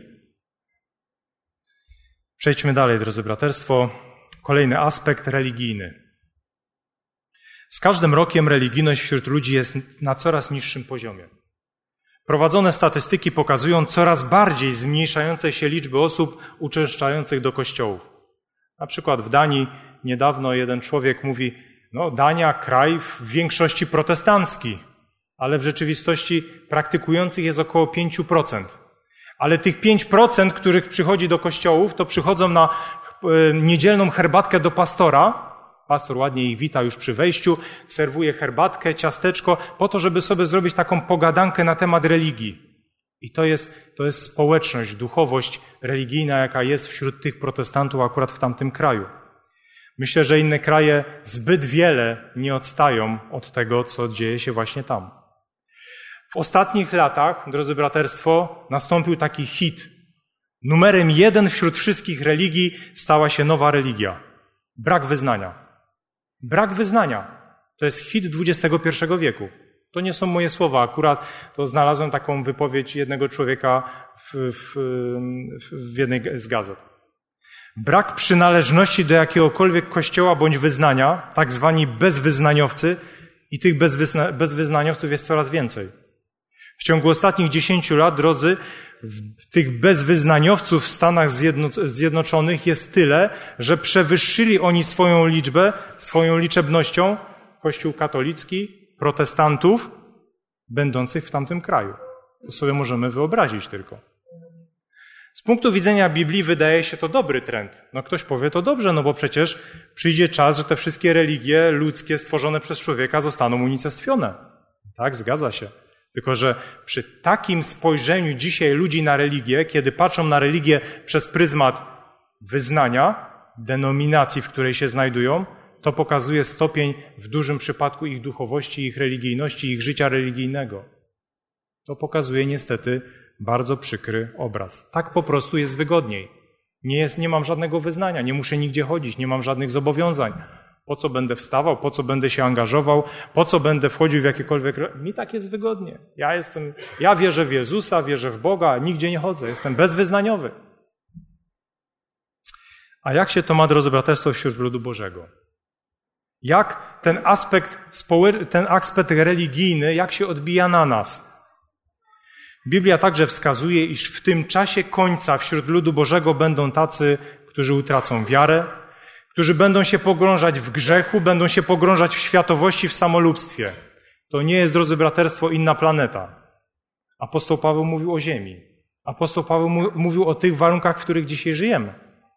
Przejdźmy dalej, drodzy braterstwo. Kolejny aspekt religijny. Z każdym rokiem religijność wśród ludzi jest na coraz niższym poziomie. Prowadzone statystyki pokazują coraz bardziej zmniejszające się liczby osób uczęszczających do kościołów. Na przykład w Danii niedawno jeden człowiek mówi, no Dania, kraj w większości protestancki, ale w rzeczywistości praktykujących jest około pięć procent. Ale tych pięć procent, których przychodzi do kościołów, to przychodzą na niedzielną herbatkę do pastora. Pastor ładnie ich wita już przy wejściu, serwuje herbatkę, ciasteczko, po to, żeby sobie zrobić taką pogadankę na temat religii. I to jest, to jest społeczność, duchowość religijna, jaka jest wśród tych protestantów akurat w tamtym kraju. Myślę, że inne kraje zbyt wiele nie odstają od tego, co dzieje się właśnie tam. W ostatnich latach, drodzy braterstwo, nastąpił taki hit. Numerem jeden wśród wszystkich religii stała się nowa religia. Brak wyznania. Brak wyznania. To jest hit dwudziestego pierwszego wieku. To nie są moje słowa. Akurat to znalazłem taką wypowiedź jednego człowieka w, w, w jednej z gazet. Brak przynależności do jakiegokolwiek kościoła bądź wyznania, tak zwani bezwyznaniowcy, i tych bezwyzna- bezwyznaniowców jest coraz więcej. W ciągu ostatnich dziesięciu lat, drodzy, tych bezwyznaniowców w Stanach Zjedno- Zjednoczonych jest tyle, że przewyższyli oni swoją liczbę, swoją liczebnością Kościół katolicki, protestantów, będących w tamtym kraju. To sobie możemy wyobrazić tylko. Z punktu widzenia Biblii wydaje się to dobry trend. No ktoś powie, to dobrze, no bo przecież przyjdzie czas, że te wszystkie religie ludzkie stworzone przez człowieka zostaną unicestwione. Tak, zgadza się. Tylko że przy takim spojrzeniu dzisiaj ludzi na religię, kiedy patrzą na religię przez pryzmat wyznania, denominacji, w której się znajdują, to pokazuje stopień w dużym przypadku ich duchowości, ich religijności, ich życia religijnego. To pokazuje niestety bardzo przykry obraz. Tak po prostu jest wygodniej. Nie, jest, nie mam żadnego wyznania, nie muszę nigdzie chodzić, nie mam żadnych zobowiązań. Po co będę wstawał, po co będę się angażował, po co będę wchodził w jakiekolwiek... Mi tak jest wygodnie. Ja jestem, ja wierzę w Jezusa, wierzę w Boga, nigdzie nie chodzę, jestem bezwyznaniowy. A jak się to ma, drodzy braterstwo, wśród ludu Bożego? Jak ten aspekt, ten aspekt religijny, jak się odbija na nas? Biblia także wskazuje, iż w tym czasie końca wśród ludu Bożego będą tacy, którzy utracą wiarę, którzy będą się pogrążać w grzechu, będą się pogrążać w światowości, w samolubstwie. To nie jest, drodzy braterstwo, inna planeta. Apostoł Paweł mówił o ziemi. Apostoł Paweł mówił o tych warunkach, w których dzisiaj żyjemy.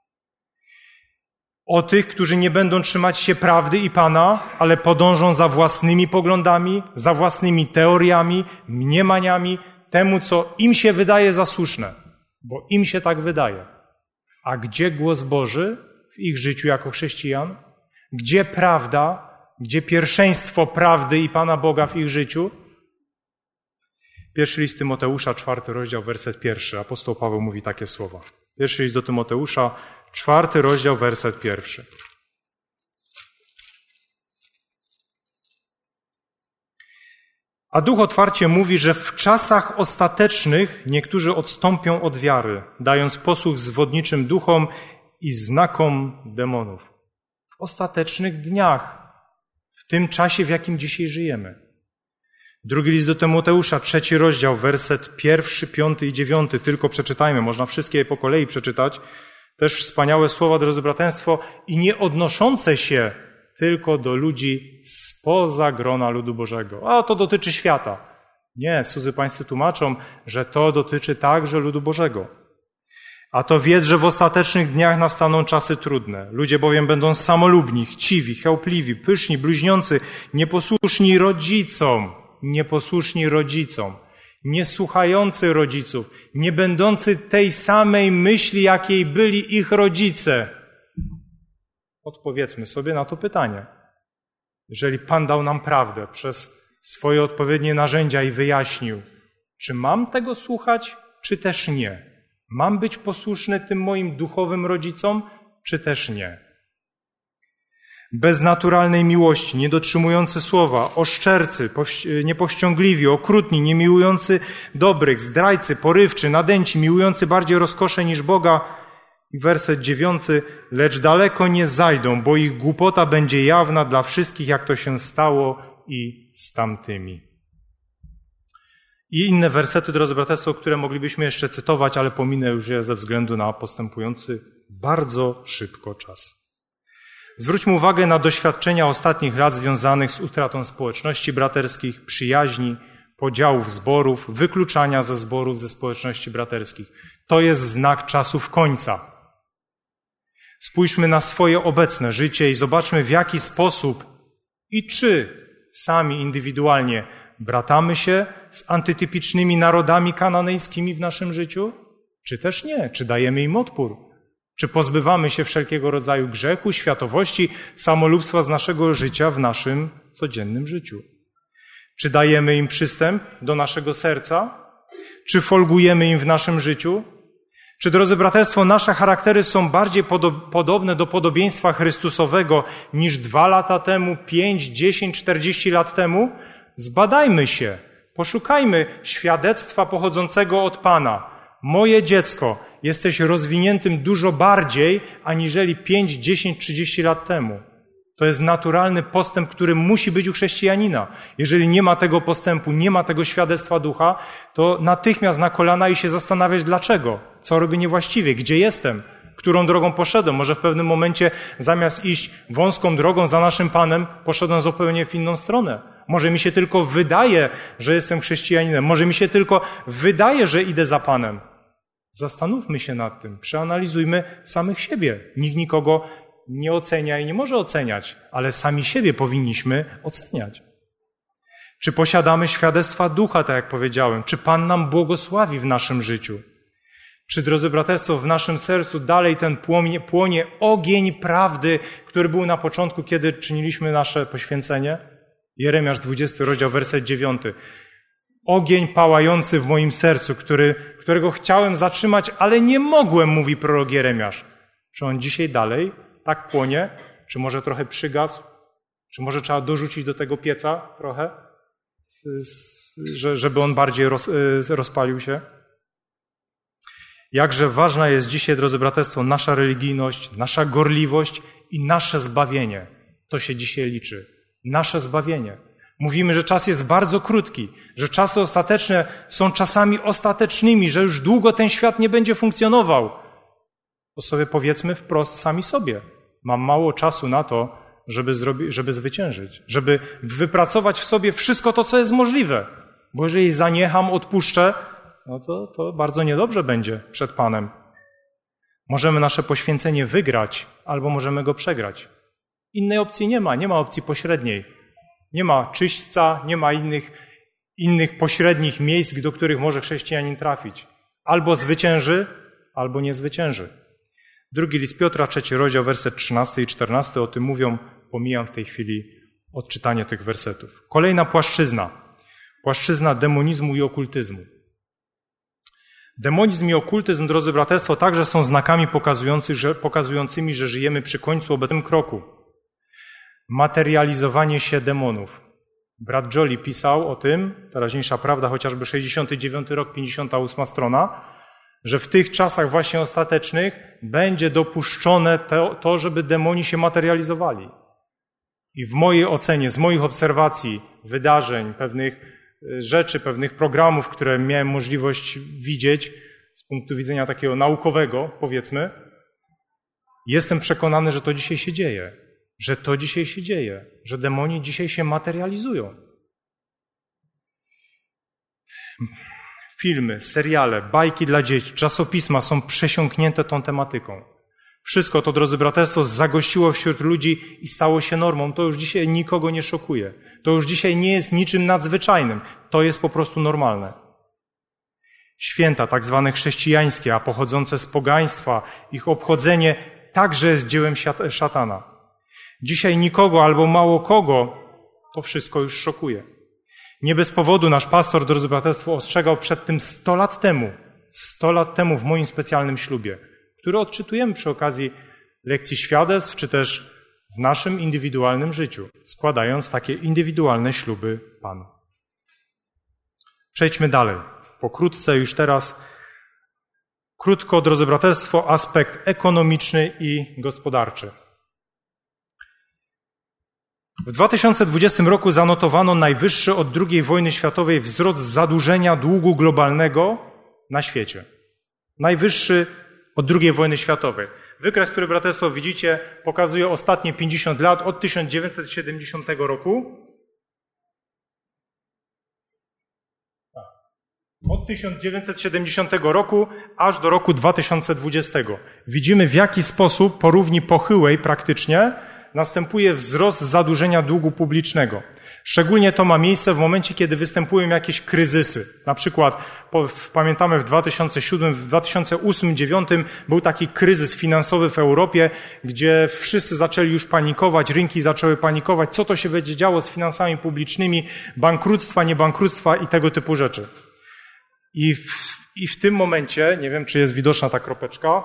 O tych, którzy nie będą trzymać się prawdy i Pana, ale podążą za własnymi poglądami, za własnymi teoriami, mniemaniami, temu, co im się wydaje za słuszne, bo im się tak wydaje. A gdzie głos Boży w ich życiu jako chrześcijan? Gdzie prawda? Gdzie pierwszeństwo prawdy i Pana Boga w ich życiu? Pierwszy list Tymoteusza, czwarty rozdział, werset pierwszy. Apostoł Paweł mówi takie słowa. Pierwszy list do Tymoteusza, czwarty rozdział, werset pierwszy. A Duch otwarcie mówi, że w czasach ostatecznych niektórzy odstąpią od wiary, dając posłuch zwodniczym duchom i znakom demonów. W ostatecznych dniach, w tym czasie, w jakim dzisiaj żyjemy. Drugi list do Tymoteusza, trzeci rozdział, werset pierwszy, piąty i dziewiąty. Tylko przeczytajmy, można wszystkie je po kolei przeczytać. Też wspaniałe słowa, drodzy bratenstwo, i nie odnoszące się tylko do ludzi spoza grona ludu Bożego. A to dotyczy świata. Nie, cudzy państwo tłumaczą, że to dotyczy także ludu Bożego. A to wiedz, że w ostatecznych dniach nastaną czasy trudne. Ludzie bowiem będą samolubni, chciwi, chełpliwi, pyszni, bluźniący, nieposłuszni rodzicom, nieposłuszni rodzicom, niesłuchający rodziców, nie będący tej samej myśli, jakiej byli ich rodzice. Odpowiedzmy sobie na to pytanie. Jeżeli Pan dał nam prawdę przez swoje odpowiednie narzędzia i wyjaśnił, czy mam tego słuchać, czy też nie? Mam być posłuszny tym moim duchowym rodzicom, czy też nie? Bez naturalnej miłości, niedotrzymujący słowa, oszczercy, niepowściągliwi, okrutni, niemiłujący dobrych, zdrajcy, porywczy, nadęci, miłujący bardziej rozkosze niż Boga. I werset dziewiąty, lecz daleko nie zajdą, bo ich głupota będzie jawna dla wszystkich, jak to się stało i z tamtymi. I inne wersety, drodzy braterstwo, które moglibyśmy jeszcze cytować, ale pominę już je ze względu na postępujący bardzo szybko czas. Zwróćmy uwagę na doświadczenia ostatnich lat związanych z utratą społeczności braterskich, przyjaźni, podziałów zborów, wykluczania ze zborów, ze społeczności braterskich. To jest znak czasów końca. Spójrzmy na swoje obecne życie i zobaczmy, w jaki sposób i czy sami indywidualnie bratamy się z antytypicznymi narodami kananejskimi w naszym życiu, czy też nie, czy dajemy im odpór, czy pozbywamy się wszelkiego rodzaju grzechu, światowości, samolubstwa z naszego życia w naszym codziennym życiu. Czy dajemy im przystęp do naszego serca, czy folgujemy im w naszym życiu? Czy, drodzy braterstwo, nasze charaktery są bardziej podo- podobne do podobieństwa Chrystusowego niż dwa lata temu, pięć, dziesięć, czterdzieści lat temu? Zbadajmy się, poszukajmy świadectwa pochodzącego od Pana. Moje dziecko jesteś rozwiniętym dużo bardziej, aniżeli pięć, dziesięć, trzydzieści lat temu. To jest naturalny postęp, który musi być u chrześcijanina. Jeżeli nie ma tego postępu, nie ma tego świadectwa ducha, to natychmiast na kolana i się zastanawiać dlaczego, co robię niewłaściwie, gdzie jestem, którą drogą poszedłem. Może w pewnym momencie zamiast iść wąską drogą za naszym Panem, poszedłem zupełnie w inną stronę. Może mi się tylko wydaje, że jestem chrześcijaninem. Może mi się tylko wydaje, że idę za Panem. Zastanówmy się nad tym, przeanalizujmy samych siebie. Nikt nikogo nie ocenia i nie może oceniać, ale sami siebie powinniśmy oceniać. Czy posiadamy świadectwa ducha, tak jak powiedziałem? Czy Pan nam błogosławi w naszym życiu? Czy, drodzy braterstwo, w naszym sercu dalej ten płonie, płonie ogień prawdy, który był na początku, kiedy czyniliśmy nasze poświęcenie? Jeremiasz dwudziesty rozdział, werset dziewiąty. Ogień pałający w moim sercu, który, którego chciałem zatrzymać, ale nie mogłem, mówi prorok Jeremiasz. Czy on dzisiaj dalej tak płonie? Czy może trochę przygasł? Czy może trzeba dorzucić do tego pieca trochę, żeby on bardziej roz, rozpalił się? Jakże ważna jest dzisiaj, drodzy braterstwo, nasza religijność, nasza gorliwość i nasze zbawienie. To się dzisiaj liczy. Nasze zbawienie. Mówimy, że czas jest bardzo krótki, że czasy ostateczne są czasami ostatecznymi, że już długo ten świat nie będzie funkcjonował. To sobie powiedzmy wprost sami sobie. Mam mało czasu na to, żeby, zrobi, żeby zwyciężyć, żeby wypracować w sobie wszystko to, co jest możliwe. Bo jeżeli zaniecham, odpuszczę, no to, to bardzo niedobrze będzie przed Panem. Możemy nasze poświęcenie wygrać, albo możemy go przegrać. Innej opcji nie ma, nie ma opcji pośredniej. Nie ma czyśćca, nie ma innych, innych pośrednich miejsc, do których może chrześcijanin trafić. Albo zwycięży, albo nie zwycięży. Drugi list Piotra, trzeci rozdział, werset trzynasty i czternasty o tym mówią. Pomijam w tej chwili odczytanie tych wersetów. Kolejna płaszczyzna. Płaszczyzna demonizmu i okultyzmu. Demonizm i okultyzm, drodzy braterstwo, także są znakami pokazujący, że, pokazującymi, że żyjemy przy końcu obecnym kroku. Materializowanie się demonów. Brat Jolie pisał o tym, teraźniejsza prawda, chociażby sześćdziesiąty dziewiąty rok, pięćdziesiąta ósma strona, że w tych czasach właśnie ostatecznych będzie dopuszczone to, to, żeby demoni się materializowali. I w mojej ocenie, z moich obserwacji, wydarzeń, pewnych rzeczy, pewnych programów, które miałem możliwość widzieć z punktu widzenia takiego naukowego, powiedzmy, jestem przekonany, że to dzisiaj się dzieje. Że to dzisiaj się dzieje. Że demoni dzisiaj się materializują. Filmy, seriale, bajki dla dzieci, czasopisma są przesiąknięte tą tematyką. Wszystko to, drodzy braterstwo, zagościło wśród ludzi i stało się normą. To już dzisiaj nikogo nie szokuje. To już dzisiaj nie jest niczym nadzwyczajnym. To jest po prostu normalne. Święta, tak zwane chrześcijańskie, a pochodzące z pogaństwa, ich obchodzenie także jest dziełem szatana. Dzisiaj nikogo albo mało kogo to wszystko już szokuje. Nie bez powodu nasz pastor, drodzy braterstwo, ostrzegał przed tym sto lat temu, sto lat temu w moim specjalnym ślubie, który odczytujemy przy okazji lekcji świadectw, czy też w naszym indywidualnym życiu, składając takie indywidualne śluby Panu. Przejdźmy dalej. Pokrótce już teraz, krótko, drodzy braterstwo, aspekt ekonomiczny i gospodarczy. W dwa tysiące dwudziestym roku zanotowano najwyższy od drugiej wojny światowej wzrost zadłużenia długu globalnego na świecie. Najwyższy od drugiej wojny światowej. Wykres, który, braterstwo, widzicie, pokazuje ostatnie pięćdziesiąt lat, od tysiąc dziewięćset siedemdziesiątego roku. Od tysiąc dziewięćset siedemdziesiątego roku aż do roku dwa tysiące dwudziestego. Widzimy, w jaki sposób po równi pochyłej praktycznie następuje wzrost zadłużenia długu publicznego. Szczególnie to ma miejsce w momencie, kiedy występują jakieś kryzysy. Na przykład po, pamiętamy w dwa tysiące siódmym, w dwa tysiące ósmym, dwa tysiące dziewiątym był taki kryzys finansowy w Europie, gdzie wszyscy zaczęli już panikować, rynki zaczęły panikować, co to się będzie działo z finansami publicznymi, bankructwa, niebankructwa i tego typu rzeczy. I w, i w tym momencie, nie wiem, czy jest widoczna ta kropeczka,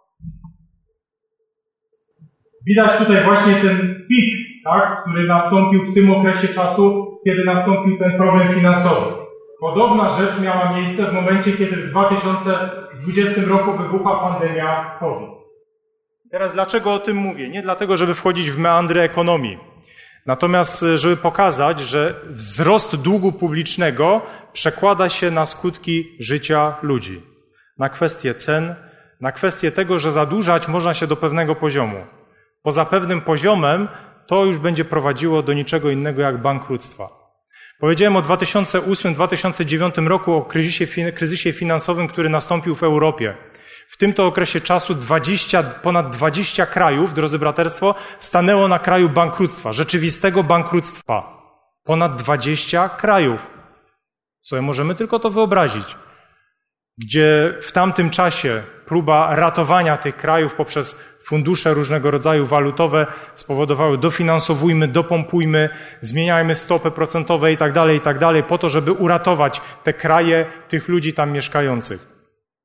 widać tutaj właśnie ten pik, tak, który nastąpił w tym okresie czasu, kiedy nastąpił ten problem finansowy. Podobna rzecz miała miejsce w momencie, kiedy w dwa tysiące dwudziestym roku wybuchła pandemia COVID. Teraz dlaczego o tym mówię? Nie dlatego, żeby wchodzić w meandry ekonomii. Natomiast, żeby pokazać, że wzrost długu publicznego przekłada się na skutki życia ludzi. Na kwestię cen, na kwestię tego, że zadłużać można się do pewnego poziomu. Poza pewnym poziomem to już będzie prowadziło do niczego innego jak bankructwa. Powiedziałem o dwa tysiące ósmym do dwa tysiące dziewiątym roku o kryzysie, kryzysie finansowym, który nastąpił w Europie. W tym to okresie czasu dwadzieścia, ponad dwadzieścia krajów, drodzy braterstwo, stanęło na kraju bankructwa, rzeczywistego bankructwa. Ponad dwadzieścia krajów. Sobie możemy tylko to wyobrazić. Gdzie w tamtym czasie próba ratowania tych krajów poprzez fundusze różnego rodzaju walutowe spowodowały dofinansowujmy, dopompujmy, zmieniajmy stopy procentowe i tak dalej, i tak dalej, po to, żeby uratować te kraje, tych ludzi tam mieszkających.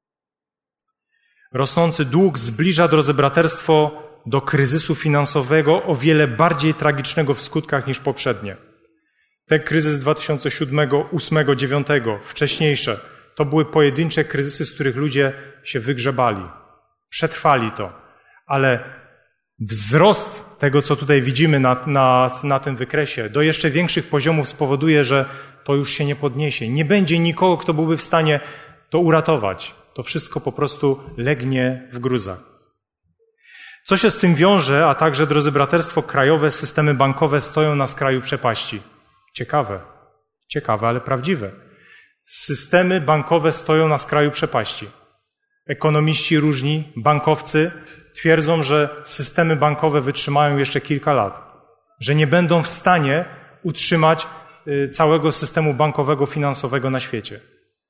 Rosnący dług zbliża, drodzy braterstwo, do kryzysu finansowego o wiele bardziej tragicznego w skutkach niż poprzednie. Ten kryzys dwa tysiące siódmego, ósmego, dziewiątego, wcześniejsze, to były pojedyncze kryzysy, z których ludzie się wygrzebali. Przetrwali to. Ale wzrost tego, co tutaj widzimy na, na, na tym wykresie, do jeszcze większych poziomów spowoduje, że to już się nie podniesie. Nie będzie nikogo, kto byłby w stanie to uratować. To wszystko po prostu legnie w gruzach. Co się z tym wiąże, a także, drodzy braterstwo, krajowe systemy bankowe stoją na skraju przepaści. Ciekawe. Ciekawe, ale prawdziwe. Systemy bankowe stoją na skraju przepaści. Ekonomiści różni, bankowcy twierdzą, że systemy bankowe wytrzymają jeszcze kilka lat, że nie będą w stanie utrzymać całego systemu bankowego, finansowego na świecie.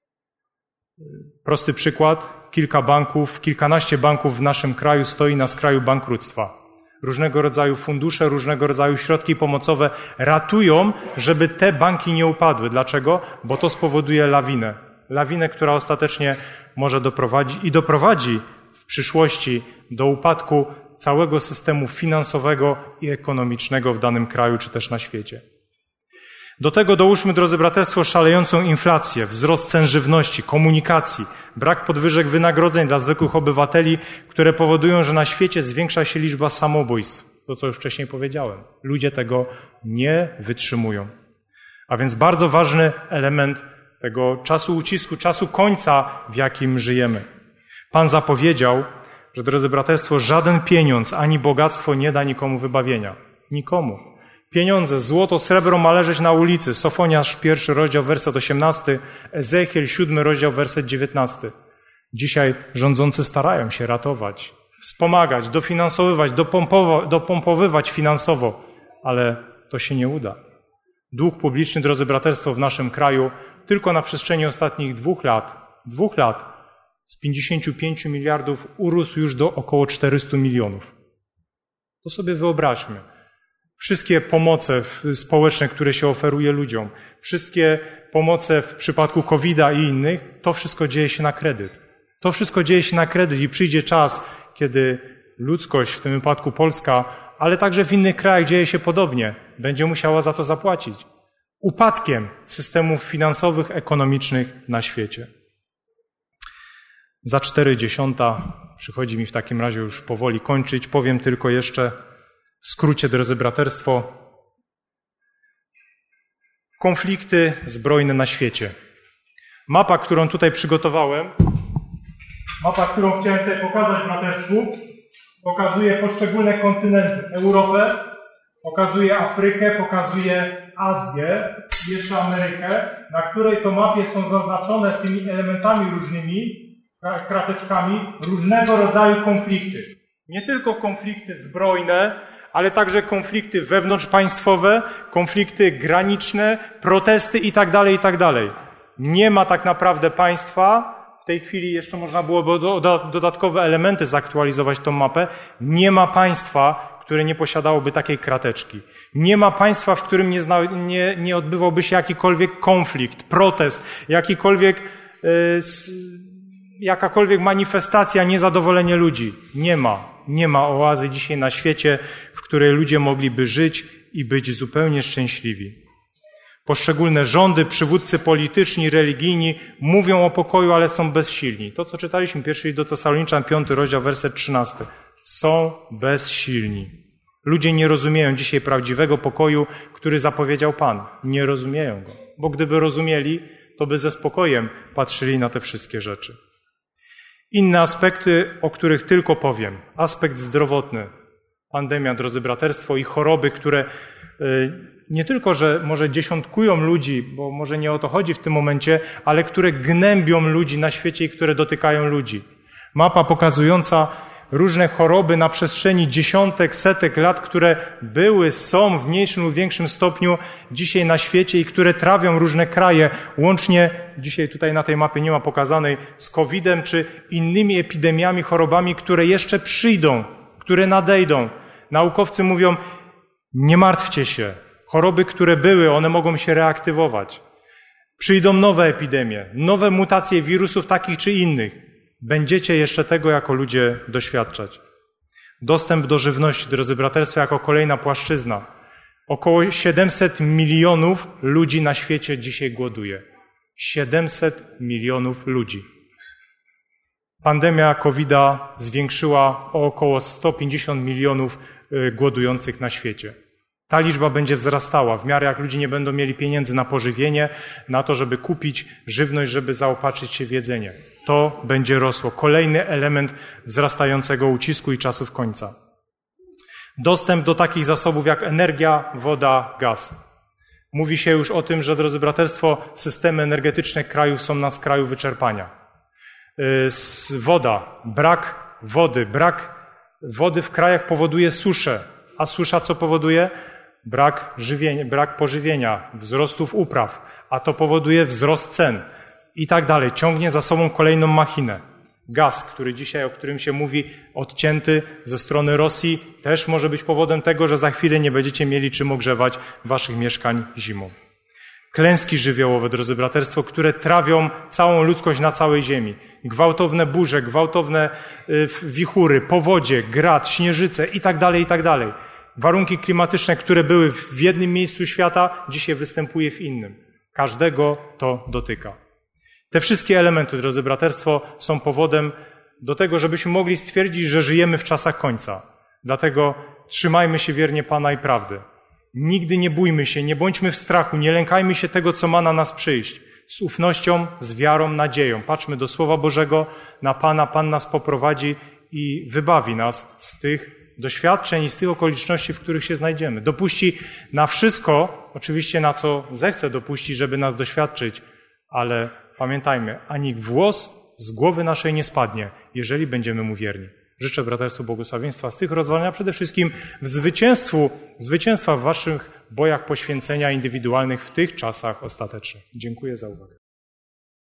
Prosty przykład, kilka banków, kilkanaście banków w naszym kraju stoi na skraju bankructwa. Różnego rodzaju fundusze, różnego rodzaju środki pomocowe ratują, żeby te banki nie upadły. Dlaczego? Bo to spowoduje lawinę. Lawinę, która ostatecznie może doprowadzić i doprowadzi w przyszłości do upadku całego systemu finansowego i ekonomicznego w danym kraju czy też na świecie. Do tego dołóżmy, drodzy braterstwo, szalejącą inflację, wzrost cen żywności, komunikacji, brak podwyżek wynagrodzeń dla zwykłych obywateli, które powodują, że na świecie zwiększa się liczba samobójstw. To, co już wcześniej powiedziałem. Ludzie tego nie wytrzymują. A więc bardzo ważny element tego czasu ucisku, czasu końca, w jakim żyjemy. Pan zapowiedział, że, drodzy braterstwo, żaden pieniądz ani bogactwo nie da nikomu wybawienia. Nikomu. Pieniądze, złoto, srebro ma leżeć na ulicy. Sofoniarz, pierwszy rozdział, werset osiemnasty, Ezechiel, siódmy rozdział, werset dziewiętnasty. Dzisiaj rządzący starają się ratować, wspomagać, dofinansowywać, dopompowywać finansowo, ale to się nie uda. Dług publiczny, drodzy braterstwo, w naszym kraju tylko na przestrzeni ostatnich dwóch lat, dwóch lat z pięćdziesięciu pięciu miliardów urósł już do około czterystu milionów. To sobie wyobraźmy. Wszystkie pomoce społeczne, które się oferuje ludziom, wszystkie pomoce w przypadku kowida i innych, to wszystko dzieje się na kredyt. To wszystko dzieje się na kredyt i przyjdzie czas, kiedy ludzkość, w tym wypadku Polska, ale także w innych krajach dzieje się podobnie, będzie musiała za to zapłacić. Upadkiem systemów finansowych, ekonomicznych na świecie. Za cztery dziesiąta, przychodzi mi w takim razie już powoli kończyć, powiem tylko jeszcze w skrócie, drodzy braterstwo, konflikty zbrojne na świecie. Mapa, którą tutaj przygotowałem, mapa, którą chciałem tutaj pokazać braterstwu, pokazuje poszczególne kontynenty. Europę, pokazuje Afrykę, pokazuje Azję i jeszcze Amerykę, na której to mapie są zaznaczone tymi elementami różnymi, krateczkami, różnego rodzaju konflikty. Nie tylko konflikty zbrojne, ale także konflikty wewnątrzpaństwowe, konflikty graniczne, protesty i tak dalej, i tak dalej. Nie ma tak naprawdę państwa, w tej chwili jeszcze można byłoby do, do, dodatkowe elementy zaktualizować tą mapę, nie ma państwa, które nie posiadałoby takiej krateczki. Nie ma państwa, w którym nie, zna, nie, nie odbywałby się jakikolwiek konflikt, protest, jakikolwiek, yy, jakakolwiek manifestacja, niezadowolenie ludzi. Nie ma. Nie ma oazy dzisiaj na świecie, w której ludzie mogliby żyć i być zupełnie szczęśliwi. Poszczególne rządy, przywódcy polityczni, religijni mówią o pokoju, ale są bezsilni. To, co czytaliśmy, pierwszy list do Tesaloniczan, piąty rozdział, werset trzynasty. Są bezsilni. Ludzie nie rozumieją dzisiaj prawdziwego pokoju, który zapowiedział Pan. Nie rozumieją go. Bo gdyby rozumieli, to by ze spokojem patrzyli na te wszystkie rzeczy. Inne aspekty, o których tylko powiem. Aspekt zdrowotny. Pandemia, drodzy braterstwo, i choroby, które nie tylko, że może dziesiątkują ludzi, bo może nie o to chodzi w tym momencie, ale które gnębią ludzi na świecie i które dotykają ludzi. Mapa pokazująca różne choroby na przestrzeni dziesiątek, setek lat, które były, są w mniejszym lub większym stopniu dzisiaj na świecie i które trawią różne kraje, łącznie, dzisiaj tutaj na tej mapie nie ma pokazanej, z kowidem czy innymi epidemiami, chorobami, które jeszcze przyjdą, które nadejdą. Naukowcy mówią, nie martwcie się. Choroby, które były, one mogą się reaktywować. Przyjdą nowe epidemie, nowe mutacje wirusów takich czy innych. Będziecie jeszcze tego jako ludzie doświadczać. Dostęp do żywności, drodzy braterstwo, jako kolejna płaszczyzna. Około siedemset milionów ludzi na świecie dzisiaj głoduje. siedemset milionów ludzi. Pandemia kowida zwiększyła o około sto pięćdziesiąt milionów głodujących na świecie. Ta liczba będzie wzrastała w miarę jak ludzie nie będą mieli pieniędzy na pożywienie, na to, żeby kupić żywność, żeby zaopatrzyć się w jedzenie. To będzie rosło. Kolejny element wzrastającego ucisku i czasów końca. Dostęp do takich zasobów jak energia, woda, gaz. Mówi się już o tym, że, drodzy braterstwo, systemy energetyczne krajów są na skraju wyczerpania. Woda, brak wody, brak wody w krajach powoduje suszę. A susza co powoduje? Brak żywienia, brak pożywienia, wzrostów upraw, a to powoduje wzrost cen i tak dalej. Ciągnie za sobą kolejną machinę. Gaz, który dzisiaj, o którym się mówi, odcięty ze strony Rosji, też może być powodem tego, że za chwilę nie będziecie mieli czym ogrzewać waszych mieszkań zimą. Klęski żywiołowe, drodzy braterstwo, które trawią całą ludzkość na całej ziemi. Gwałtowne burze, gwałtowne wichury, powodzie, grad, śnieżyce i tak dalej, i tak dalej. Warunki klimatyczne, które były w jednym miejscu świata, dzisiaj występuje w innym. Każdego to dotyka. Te wszystkie elementy, drodzy braterstwo, są powodem do tego, żebyśmy mogli stwierdzić, że żyjemy w czasach końca. Dlatego trzymajmy się wiernie Pana i prawdy. Nigdy nie bójmy się, nie bądźmy w strachu, nie lękajmy się tego, co ma na nas przyjść. Z ufnością, z wiarą, nadzieją. Patrzmy do Słowa Bożego, na Pana, Pan nas poprowadzi i wybawi nas z tych doświadczeń i z tych okoliczności, w których się znajdziemy. Dopuści na wszystko, oczywiście na co zechce dopuścić, żeby nas doświadczyć, ale pamiętajmy, ani włos z głowy naszej nie spadnie, jeżeli będziemy Mu wierni. Życzę braterstwu błogosławieństwa z tych rozważań, a przede wszystkim w zwycięstwu, zwycięstwa w waszych bojach poświęcenia indywidualnych w tych czasach ostatecznych. Dziękuję za uwagę.